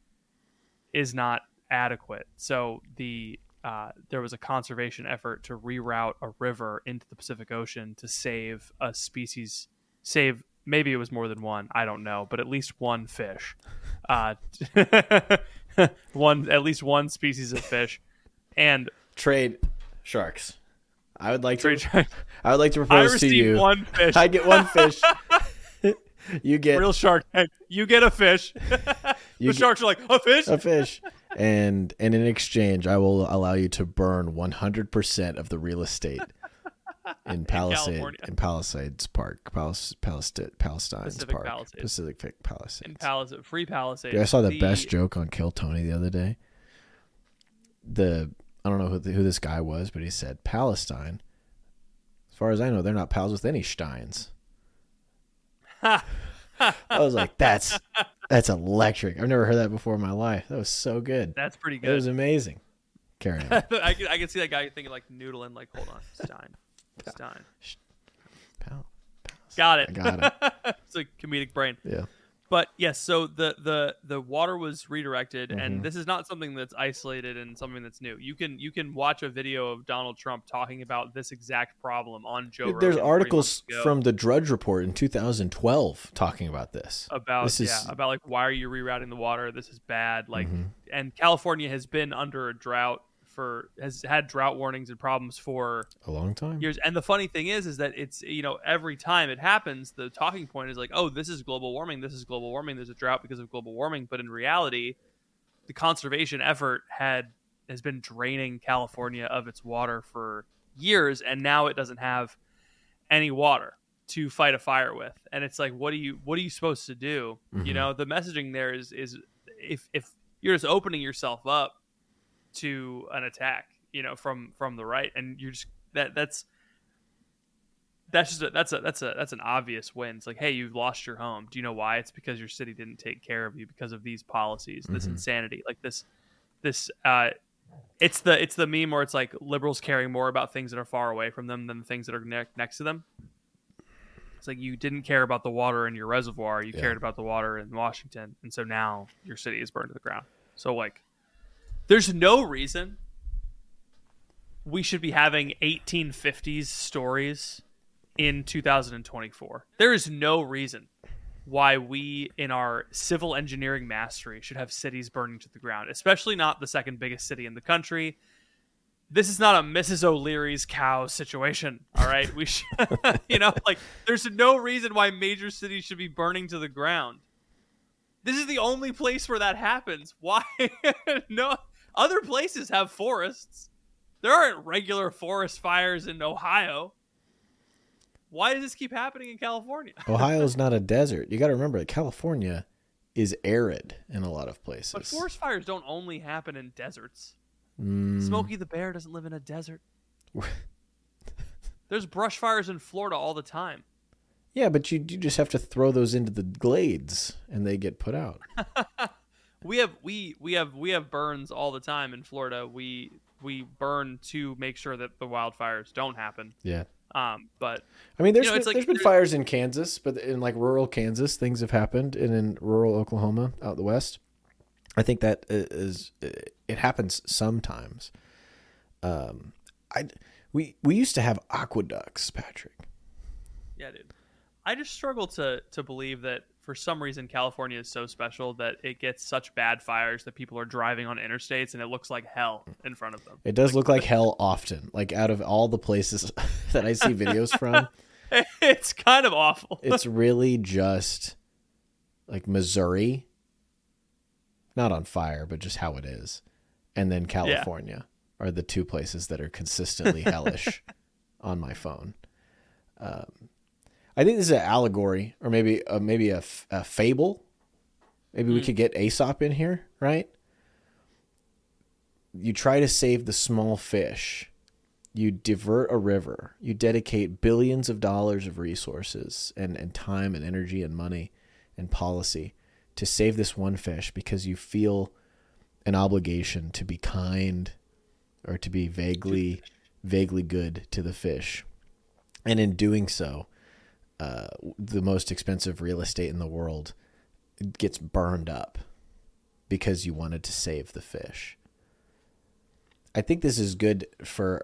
is not adequate. So the Uh, there was a conservation effort to reroute a river into the Pacific Ocean to save a species, save maybe it was more than one, I don't know, but at least one fish, uh, one at least one species of fish, and Trade sharks. I would like trade. to. I would like to I propose to received you. one fish. I get one fish. You get Real shark. Hey, you get a fish. You the get- sharks are like a fish. a fish, and and in exchange, I will allow you to burn one hundred percent of the real estate in Palisade California. in Palisades Park, Palis, Palestine, Palestine's Pacific Park, Palisades. Pacific Palisades. In Palisade, free Palisades. Dude, I saw the, best joke on Kill Tony the other day. The I don't know who, the, who this guy was, but he said Palestine. As far as I know, they're not pals with any Steins. I was like, that's that's electric. I've never heard that before in my life. That was so good. That's pretty It was good. amazing. Carry on. I can I can see that guy thinking like noodling, like hold on, Stein, Stein. Pal. Got it. I got it. It's a comedic brain. Yeah. But yes, so the the the water was redirected, Mm-hmm. and this is not something that's isolated and something that's new. You can you can watch a video of Donald Trump talking about this exact problem on Joe Rogan. There's three articles months ago from the Drudge Report in two thousand twelve talking about this. about this is, yeah about like, why are you rerouting the water? This is bad. Like, Mhm. and California has been under a drought for has had drought warnings and problems for a long time. years. And the funny thing is, is that it's, you know, every time it happens, the talking point is like, oh, this is global warming. This is global warming. There's a drought because of global warming. But in reality, the conservation effort had has been draining California of its water for years. And now it doesn't have any water to fight a fire with. And it's like, what do you, what are you supposed to do? Mm-hmm. You know, the messaging there is, is if, if you're just opening yourself up to an attack, you know, from from the right, and you're just that that's that's just a, that's a that's a that's an obvious win. It's like, hey, you've lost your home. Do you know why? It's because your city didn't take care of you because of these policies, this Mm-hmm. insanity, like this this uh it's the it's the meme where it's like liberals caring more about things that are far away from them than the things that are ne- next to them. It's like, you didn't care about the water in your reservoir, you Yeah. cared about the water in Washington, and so now your city is burned to the ground. So like, there's no reason we should be having eighteen fifties stories in two thousand twenty-four. There is no reason why we, in our civil engineering mastery, should have cities burning to the ground, especially not the second biggest city in the country. This is not a Missus O'Leary's cow situation, all right? We should, you know, like, there's no reason why major cities should be burning to the ground. This is the only place where that happens. Why? No, other places have forests. There aren't regular forest fires in Ohio. Why does this keep happening in California? Ohio's not a desert. You got to remember that California is arid in a lot of places. But forest fires don't only happen in deserts. Mm, Smokey the Bear doesn't live in a desert. There's brush fires in Florida all the time. yeah, but you you just have to throw those into the glades and they get put out. We have we we have we have burns all the time in Florida. We we burn to make sure that the wildfires don't happen. Yeah. Um, but I mean, there's You know, been, it's like- there's been fires in Kansas, but in like rural Kansas, things have happened, and in rural Oklahoma, out the west, I think that is it happens sometimes. Um, I we we used to have aqueducts, Patrick. yeah, dude, I just struggle to to believe that for some reason California is so special that it gets such bad fires that people are driving on interstates and it looks like hell in front of them. It does look like hell often. Like out of all the places that I see videos from, It's kind of awful. it's really just like Missouri, not on fire, but just how it is, and then California are the two places that are consistently hellish on my phone. Um, I think this is an allegory, or maybe uh, maybe a, f- a fable. Maybe we could get Aesop in here, right? You try to save the small fish. You divert a river. You dedicate billions of dollars of resources and, and time and energy and money and policy to save this one fish because you feel an obligation to be kind or to be vaguely vaguely good to the fish. And in doing so, uh, the most expensive real estate in the world gets burned up because you wanted to save the fish. I think this is good for...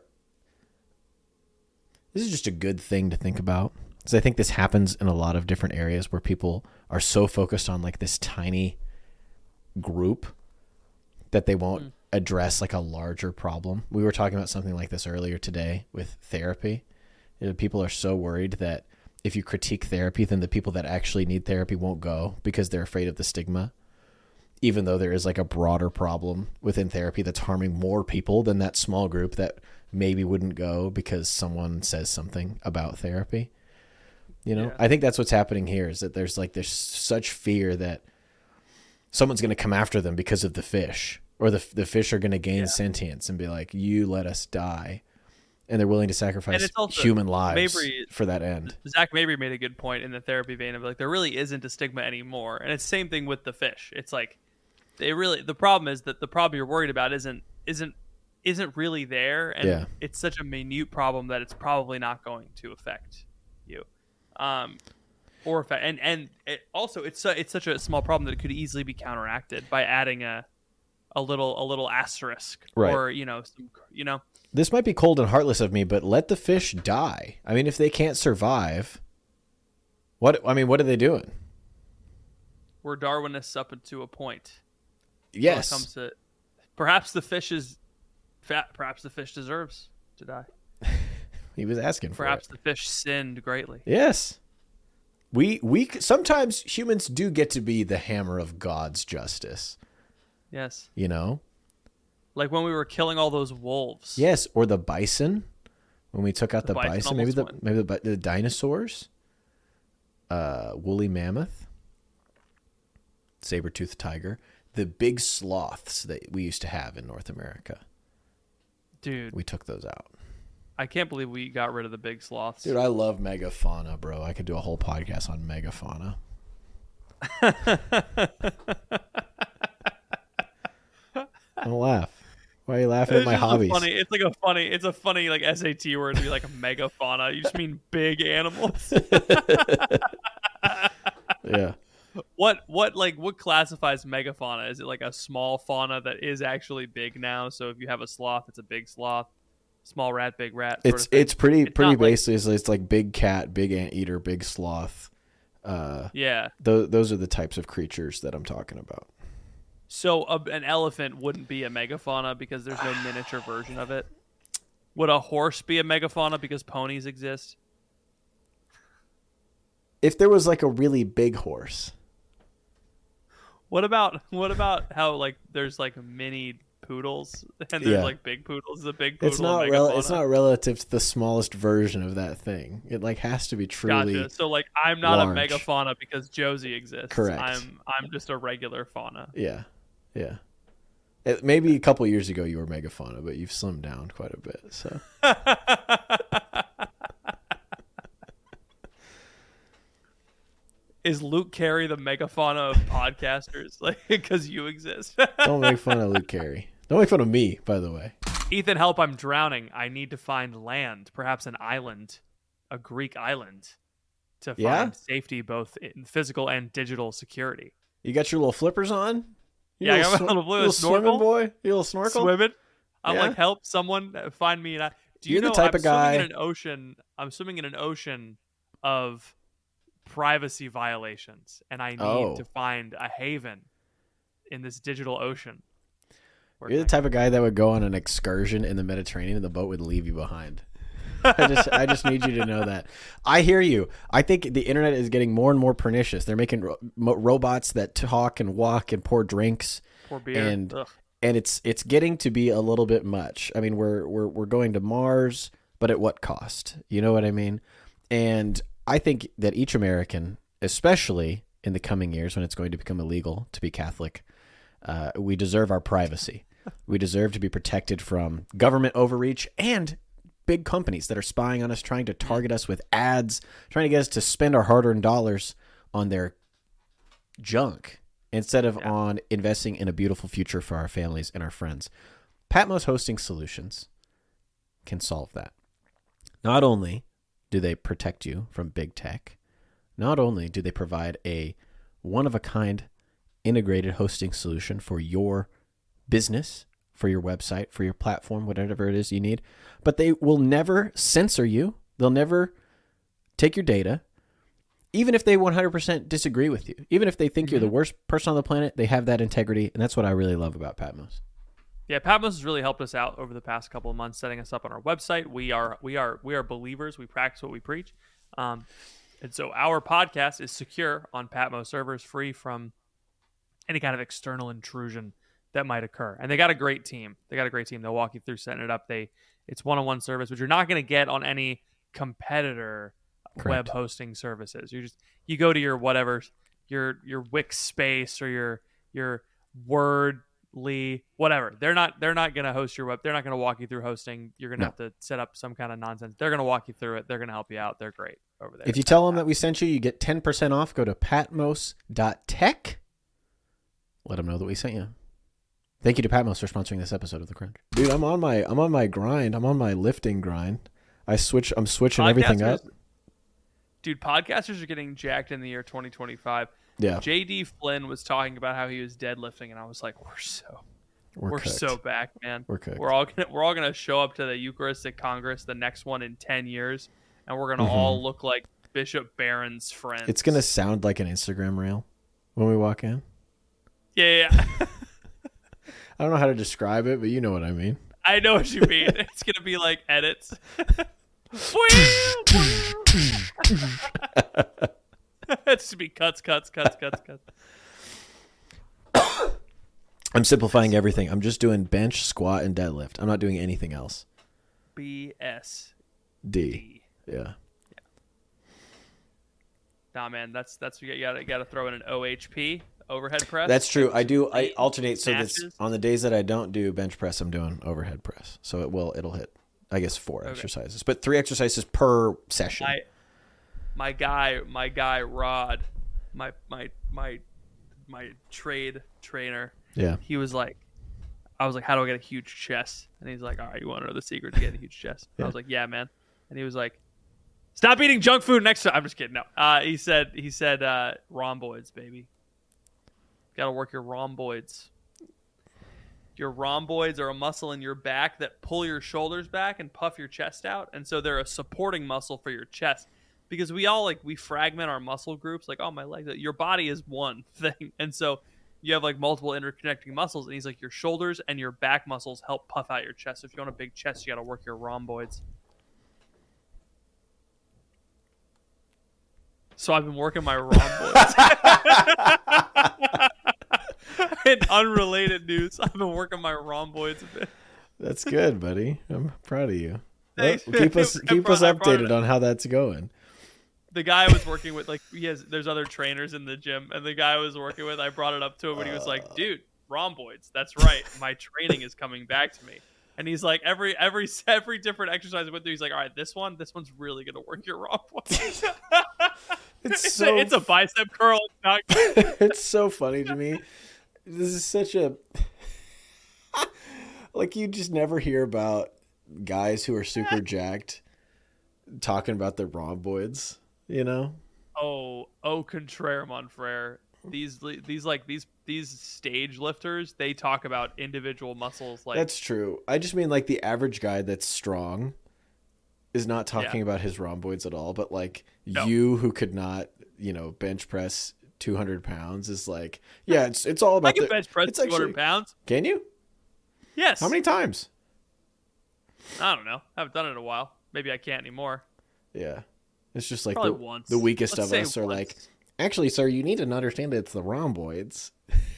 This is just a good thing to think about. Because I think this happens in a lot of different areas where people are so focused on like this tiny group that they won't mm. address like a larger problem. We were talking about something like this earlier today with therapy. You know, people are so worried that if you critique therapy, then the people that actually need therapy won't go because they're afraid of the stigma. Even though there is like a broader problem within therapy that's harming more people than that small group that maybe wouldn't go because someone says something about therapy. You know, yeah. I think that's what's happening here is that there's like, there's such fear that someone's going to come after them because of the fish, or the the fish are going to gain yeah. sentience and be like, you let us die. And they're willing to sacrifice also, human lives Mabry, for that end. Zach Mabry made a good point in the therapy vein of like, there really isn't a stigma anymore. And it's the same thing with the fish. It's like, it really, the problem is that the problem you're worried about isn't, isn't, isn't really there. And yeah. it's such a minute problem that it's probably not going to affect you. Um, or if I, and and it also it's su- it's such a small problem that it could easily be counteracted by adding a a little a little asterisk right. or you know some, you know. This might be cold and heartless of me, but let the fish die. I mean, if they can't survive, what I mean, what are they doing? We're Darwinists up to a point. Yes. When it comes to, perhaps the fish is fat. Perhaps the fish deserves to die. He was asking for Perhaps it. the fish sinned greatly. Yes. We we sometimes humans do get to be the hammer of God's justice. Yes. You know? Like when we were killing all those wolves. Yes, or the bison when we took out the, The bison bison, maybe the almost maybe the, the dinosaurs. Uh woolly mammoth. Saber-toothed tiger, the big sloths that we used to have in North America. Dude, We took those out. I can't believe we got rid of the big sloths. Dude, I love megafauna, bro. I could do a whole podcast on megafauna. Don't laugh. Why are you laughing It's at my just a hobbies? Funny, it's like a funny, it's a funny like S A T word to be like a megafauna. You just mean big animals. Yeah. What what like what classifies megafauna? Is it like a small fauna that is actually big now? So if you have a sloth, it's a big sloth. Small rat, big rat. Sort It's of thing. it's pretty It's pretty not like- basically it's, it's like big cat, big anteater, big sloth. Uh, Yeah. those those are the types of creatures that I'm talking about. So a, an elephant wouldn't be a megafauna because there's no miniature version of it. Would a horse be a megafauna because ponies exist? If there was like a really big horse, What about what about how like there's like mini poodles and there's Yeah. like big poodles? The big poodle. it's not a rel- megafauna? it's not relative to the smallest version of that thing. It like has to be truly Gotcha. So like I'm not large. a megafauna because Josie exists. Correct. I'm I'm just a regular fauna. Yeah, yeah. It, maybe a couple years ago you were megafauna, but you've slimmed down quite a bit. So Is Luke Carey the megafauna of podcasters? Like because you exist. don't make fun of Luke Carey. Don't make fun of me, by the way. Ethan, help! I'm drowning. I need to find land, perhaps an island, a Greek island, to find Yeah? safety, both in physical and digital security. You got your little flippers on? You Yeah, I got my sw- little blue little snorkel. swimming boy. You little snorkel. Swimming. I'm Yeah. like, help someone find me. An, do you You're the know type I'm of guy- swimming in an ocean? I'm swimming in an ocean of privacy violations, and I need Oh. to find a haven in this digital ocean. Where You're the can I type of guy that would go on an excursion in the Mediterranean and the boat would leave you behind. I just I just need you to know that. I hear you. I think the internet is getting more and more pernicious. They're making ro- mo- robots that talk and walk and pour drinks, pour beer? and Ugh. and it's it's getting to be a little bit much. I mean, we're we're we're going to Mars, but at what cost? You know what I mean? And I think that each American, especially in the coming years when it's going to become illegal to be Catholic, uh, we deserve our privacy. We deserve to be protected from government overreach and big companies that are spying on us, trying to target us with ads, trying to get us to spend our hard-earned dollars on their junk instead of Yeah. on investing in a beautiful future for our families and our friends. Patmos Hosting Solutions can solve that. Not only do they protect you from big tech, not only do they provide a one-of-a-kind integrated hosting solution for your business, for your website, for your platform, whatever it is you need, but they will never censor you. They'll never take your data. Even if they one hundred percent disagree with you, even if they think you're the worst person on the planet, they have that integrity, and that's what I really love about Patmos. Yeah, Patmos has really helped us out over the past couple of months, setting us up on our website. We are we are we are believers. We practice what we preach, um, and so our podcast is secure on Patmos servers, free from any kind of external intrusion that might occur. And they got a great team. They got a great team. They'll walk you through setting it up. They it's one-on-one service, which you're not going to get on any competitor Correct. web hosting services. You just you go to your whatever your your Wix space or your your Wordly whatever. They're not they're not going to host your web. They're not going to walk you through hosting. You're going to No. have to set up some kind of nonsense. They're going to walk you through it. They're going to help you out. They're great over there. If you tell them that we sent you, you get ten percent off. Go to patmos dot tech. Let them know that we sent you. Thank you to Patmos for sponsoring this episode of The Crunch. Dude, I'm on my I'm on my grind. I'm on my lifting grind. I switch I'm switching everything up. Podcasters- Dude, podcasters are getting jacked in the year twenty twenty-five. Yeah. J D Flynn was talking about how he was deadlifting, and I was like, we're so We're, we're cooked. so back, man. We're cooked. We're all gonna we're all gonna show up to the Eucharistic Congress, the next one in ten years, and we're gonna Mm-hmm. all look like Bishop Barron's friends. It's gonna sound like an Instagram reel when we walk in. Yeah, yeah. I don't know how to describe it, but you know what I mean. I know what you mean. It's gonna be like edits. It's to be cuts, cuts, cuts, cuts, cuts. I'm simplifying everything. I'm just doing bench, squat, and deadlift. I'm not doing anything else. B S D. D. Yeah. Nah, man, that's that's you gotta you gotta throw in an O H P overhead press. That's true. I do. I alternate. So Snatches. that's on the days that I don't do bench press, I'm doing overhead press. So it will. It'll hit. I guess four Okay. exercises, but three exercises per session. My my guy, my guy Rod, my my my my trade trainer. yeah. He was like, I was like, how do I get a huge chest? And he's like, all right, you want to know the secret to getting a huge chest? Yeah. I was like, yeah, man. And he was like, stop eating junk food next time. I'm just kidding. No. Uh, he said, he said, uh, rhomboids, baby. Got to work your rhomboids. Your rhomboids are a muscle in your back that pull your shoulders back and puff your chest out. And so they're a supporting muscle for your chest. Because we all, like, we fragment our muscle groups. Like, oh, my legs. Your body is one thing. And so you have, like, multiple interconnecting muscles. And he's like, your shoulders and your back muscles help puff out your chest. So if you want a big chest, you got to work your rhomboids. So I've been working my rhomboids. In unrelated news, I've been working my rhomboids a bit. That's good, buddy. I'm proud of you. Thanks. Well, keep us I keep brought- us I brought updated it. on how that's going. The guy I was working with, like, he has, there's other trainers in the gym, and the guy I was working with, I brought it up to him, and he was like, "Dude, rhomboids. That's right. My training is coming back to me." And he's like, every every every different exercise I went through, he's like, "All right, this one, this one's really gonna work your rhomboids." It's It's, so a, it's a bicep curl. It's not good. it's so funny to me. This is such a like you just never hear about guys who are super jacked talking about their rhomboids, you know? Oh, oh, contraire, mon frere. These these like these these stage lifters, they talk about individual muscles. Like That's true. I just mean like the average guy that's strong is not talking Yeah. about his rhomboids at all, but like No. you who could not, you know, bench press two hundred pounds is like, yeah, it's it's all about I can the, bench press it's two hundred actually- pounds. Can you? Yes. How many times? I don't know. I haven't done it in a while. Maybe I can't anymore. Yeah. It's just like Probably the, once. the weakest Let's of say us are once. like, actually, sir, you need to understand it's the rhomboids.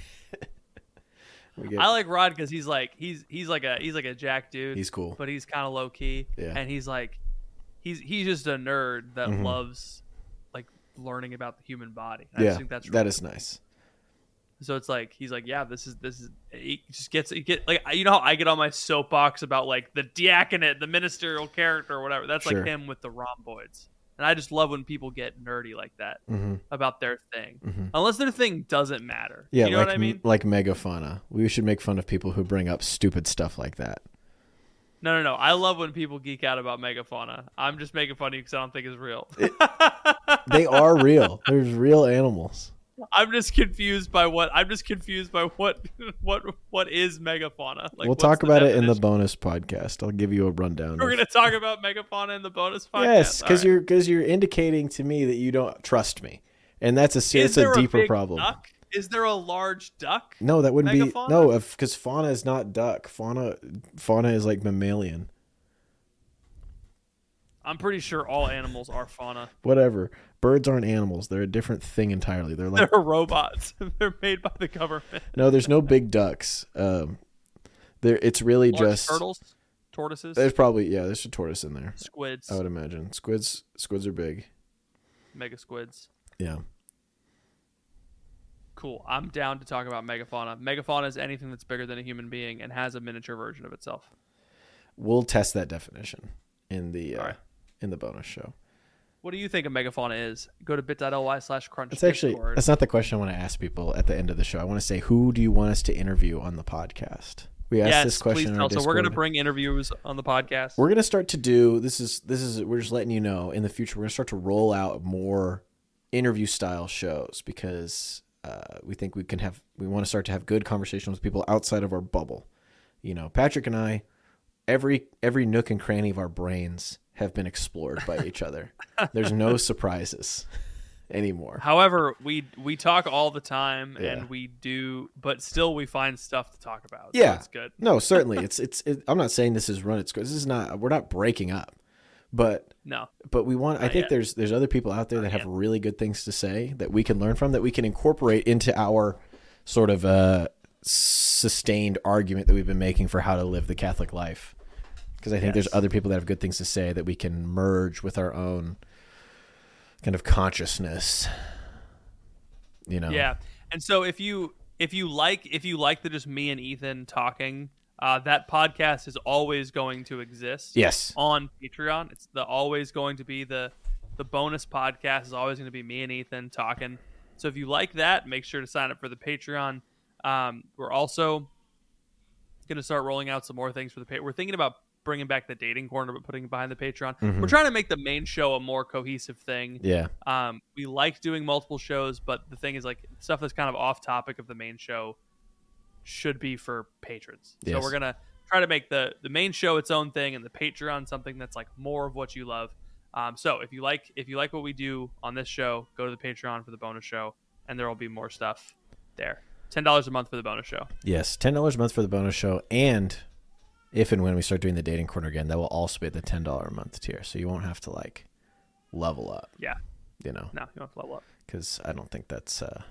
We get- I like Rod because he's like he's he's like a he's like a jack dude. He's cool. but he's kind of low key. Yeah. And he's like, he's he's just a nerd that Mhm. loves like learning about the human body. I yeah, just think that's that really is nice. So it's like he's like, yeah, this is this is he just gets he get like you know how I get on my soapbox about like the diaconate, the ministerial character or whatever. That's Sure. like him with the rhomboids. And I just love when people get nerdy like that hmm about their thing. hmm Unless their thing doesn't matter. Yeah, you know like what I mean? like megafauna. We should make fun of people who bring up stupid stuff like that. No, no, no. I love when people geek out about megafauna. I'm just making fun of you because I don't think it's real. They are real. There's real animals. I'm just confused by what I'm just confused by what what what is megafauna. Like, we'll what's talk about it in the definition? bonus podcast. I'll give you a rundown. We're of- gonna talk about megafauna in the bonus podcast. yes, because All right. you're because you're indicating to me that you don't trust me, and that's a Is it's there a deeper big problem. Duck? Is there a large duck? No, that wouldn't Megafauna? be no, because fauna is not duck. Fauna fauna is like mammalian. I'm pretty sure all animals are fauna. Whatever. Birds aren't animals. They're a different thing entirely. They're like They're robots. They're made by the government. no. There's no big ducks. Um, there. It's really Large just turtles, tortoises, There's probably yeah. There's a tortoise in there. squids, I would imagine squids. Squids are big. mega squids. Yeah. Cool. I'm down to talk about megafauna. Megafauna is anything that's bigger than a human being and has a miniature version of itself. We'll test that definition in the uh, All right. in the bonus show. What do you think a megafauna is? Go to bit.ly slash crunch. That's actually Discord. that's not the question I want to ask people at the end of the show. I want to say, who do you want us to interview on the podcast? We asked yes, this question please in tell. our So Discord. we're going to bring interviews on the podcast. We're going to start to do this is this is we're just letting you know in the future we're going to start to roll out more interview style shows because uh, we think we can have we want to start to have good conversations with people outside of our bubble. You know, Patrick and I, every every nook and cranny of our brains have been explored by each other. There's no surprises anymore. However, we we talk all the time, Yeah. and we do, but still we find stuff to talk about. Yeah, so it's good. No, certainly, it's it's. It, I'm not saying this is run its course. This is not. We're not breaking up, but No, but we want. I Not think yet. there's there's other people out there that have yet. really good things to say that we can learn from, that we can incorporate into our sort of uh, sustained argument that we've been making for how to live the Catholic life. Because I think Yes. there's other people that have good things to say that we can merge with our own kind of consciousness. You know. yeah. And so if you if you like if you like the just me and Ethan talking, uh, that podcast is always going to exist. Yes. On Patreon, it's the always going to be the the bonus podcast is always going to be me and Ethan talking. So if you like that, make sure to sign up for the Patreon. Um, we're also going to start rolling out some more things for the pay. We're thinking about bringing back the dating corner, but putting it behind the Patreon. Mhm. We're trying to make the main show a more cohesive thing. Yeah. Um, we like doing multiple shows, but the thing is, like, stuff that's kind of off topic of the main show should be for patrons. So Yes. we're gonna try to make the the main show its own thing, and the Patreon something that's like more of what you love. Um, so if you like if you like what we do on this show, go to the Patreon for the bonus show, and there will be more stuff there. Ten dollars a month for the bonus show. Yes, ten dollars a month for the bonus show, and if and when we start doing the dating corner again, that will also be at the ten dollars a month tier, so you won't have to like level up. Yeah. You know, No, you want to level up. because I don't think that's. Uh,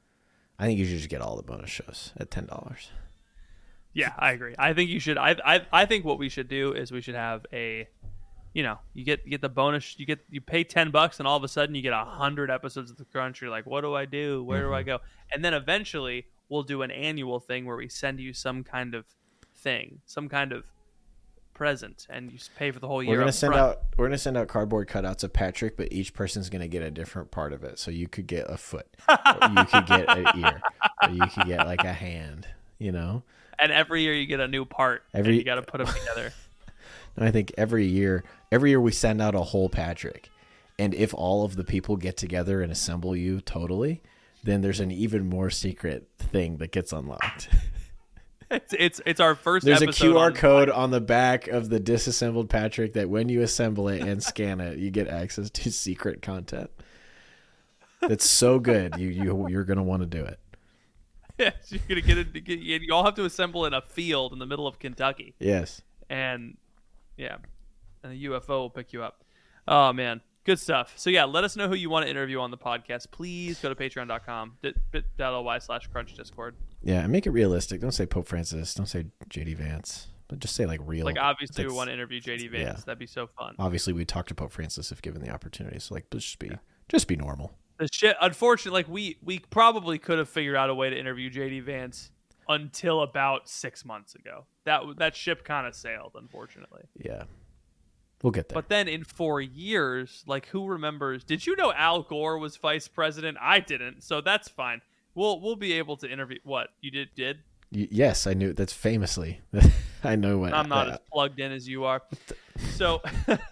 I think you should just get all the bonus shows at ten dollars. Yeah, I agree. I think you should. I I I think what we should do is we should have a, you know, you get you get the bonus. You get you pay ten bucks, and all of a sudden you get a hundred episodes of the Crunch. You're like, what do I do? Where do I go? And then eventually we'll do an annual thing where we send you some kind of thing, some kind of present, and you s- pay for the whole year. We're gonna up send front. out. We're gonna send out cardboard cutouts of Patrick, but each person's gonna get a different part of it. So you could get a foot, or you could get an ear, or you could get like a hand. You know. and every year you get a new part. Every- and you got to put them together. And I think every year, every year we send out a whole Patrick, and if all of the people get together and assemble you totally, then there's an even more secret thing that gets unlocked. It's it's it's our first. There's a episode Q R on- code on the back of the disassembled Patrick that when you assemble it and scan it, you get access to secret content. That's so good. You you you're gonna want to do it. Yes, you're gonna get it. Get, you all have to assemble in a field in the middle of Kentucky. Yes. And yeah, and the U F O will pick you up. Oh man, good stuff. So yeah, let us know who you want to interview on the podcast. Please go to patreon dot com bit.ly slash crunch discord. Yeah, and make it realistic. Don't say Pope Francis. Don't say J D Vance. But just say like real. Like obviously we That's- want to interview J D Vance. yeah. That'd be so fun. Obviously, we talk to Pope Francis if given the opportunity. So like, just be just be normal. The shit. Unfortunately, like we we probably could have figured out a way to interview J D Vance until about six months ago. That that ship kind of sailed, unfortunately. Yeah, we'll get there. But then in four years, like who remembers? Did you know Al Gore was vice president? I didn't, so that's fine. We'll we'll be able to interview. What you did did? Y- yes, I knew. That's famously. I know what. I'm not uh, as plugged in as you are. So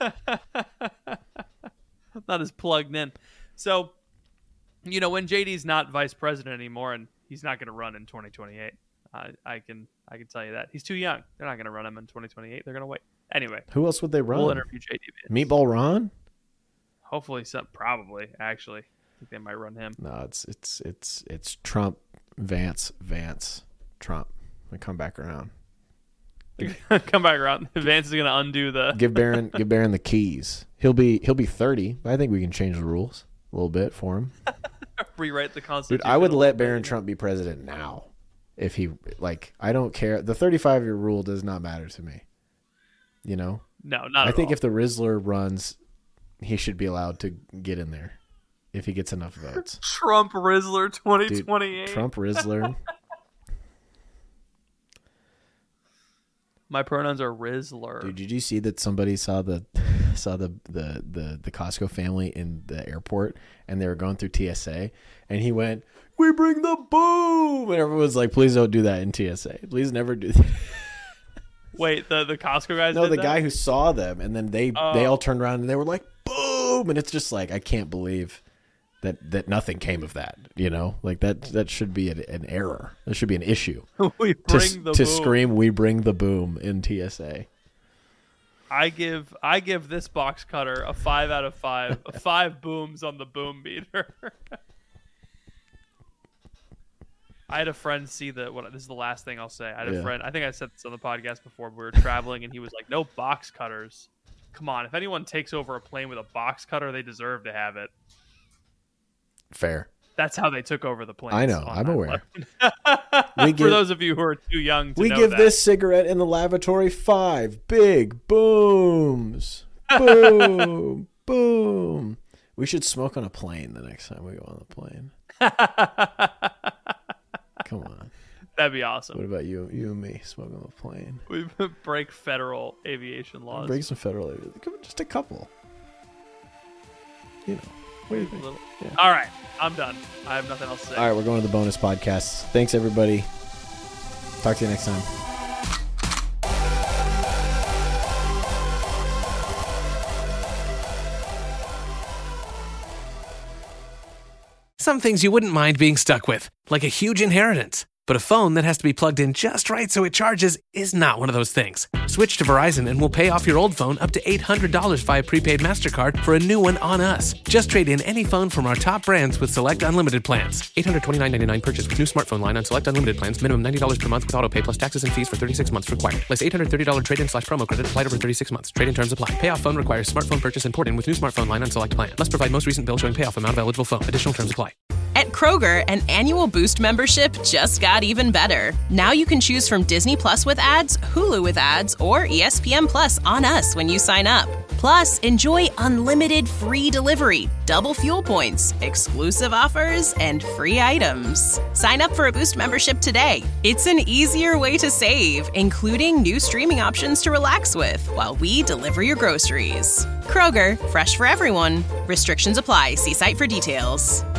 I'm not as plugged in. So you know when J D's not vice president anymore, and he's not going to run in twenty twenty-eight. I I can I can tell you that he's too young. They're not going to run him in twenty twenty-eight. They're going to wait. Anyway, who else would they run? we'll interview J D Vance. Meatball Ron? Hopefully, some probably actually. I think they might run him. No, it's it's it's it's Trump, Vance, Vance, Trump. We come back around. Come back around. Vance is going to undo the. Give Barron give Barron the keys. He'll be he'll be thirty, but I think we can change the rules a little bit for him. Rewrite the Constitution. Dude, I would a let little bit. Barron Trump be president now. If he like, I don't care. The thirty-five year rule does not matter to me. You know, No, not I at think all. if the Rizzler runs, he should be allowed to get in there if he gets enough votes. Trump Rizzler twenty Dude, twenty-eight. Trump Rizzler. My pronouns are Rizzler. Dude, did you see that somebody saw the saw the, the the the Costco family in the airport and they were going through T S A and he went, "We bring the boom," and everyone's like, "Please don't do that in T S A. Please never do that." Wait, the the Costco guys? No, did the that? guy who saw them and then they Oh. they all turned around and they were like, "Boom!" And it's just like, I can't believe that that nothing came of that. You know, like that that should be an, an error. That should be an issue. we to bring the to boom. scream, "We bring the boom" in T S A. I give I give this box cutter a five out of five. Five booms on the boom meter. I had a friend see the what this is the last thing I'll say. I had a Yeah. friend, I think I said this on the podcast before, we were traveling and he was like, "No box cutters." Come on, if anyone takes over a plane with a box cutter, they deserve to have it. Fair. That's how they took over the plane. I know. I'm aware. For We give- those of you who are too young to We know give that. this cigarette in the lavatory five big booms. Boom, boom. We should smoke on a plane the next time we go on the plane. Come on. That'd be awesome. What about you? You and me smoke on the plane. We break federal aviation laws. Break some federal. Just a couple. You know. What do you think? Little- Yeah. All right, I'm done. I have nothing else to say. All right, we're going to the bonus podcast. Thanks, everybody. Talk to you next time. Some things you wouldn't mind being stuck with, like a huge inheritance. But a phone that has to be plugged in just right so it charges is not one of those things. Switch to Verizon and we'll pay off your old phone up to eight hundred dollars via prepaid MasterCard for a new one on us. Just trade in any phone from our top brands with select unlimited plans. eight hundred twenty-nine ninety-nine purchase with new smartphone line on select unlimited plans. Minimum ninety dollars per month with auto pay plus taxes and fees for thirty-six months required. Less eight hundred thirty dollars trade-in slash promo credit applied over thirty-six months. Trade-in terms apply. Payoff phone requires smartphone purchase and port in with new smartphone line on select plan. Must provide most recent bill showing payoff amount of eligible phone. Additional terms apply. At Kroger, an annual Boost membership just got even better. Now you can choose from Disney Plus with ads, Hulu with ads, or E S P N Plus on us when you sign up. Plus, enjoy unlimited free delivery, double fuel points, exclusive offers, and free items. Sign up for a Boost membership today. It's an easier way to save, including new streaming options to relax with while we deliver your groceries. Kroger, fresh for everyone. Restrictions apply. See site for details.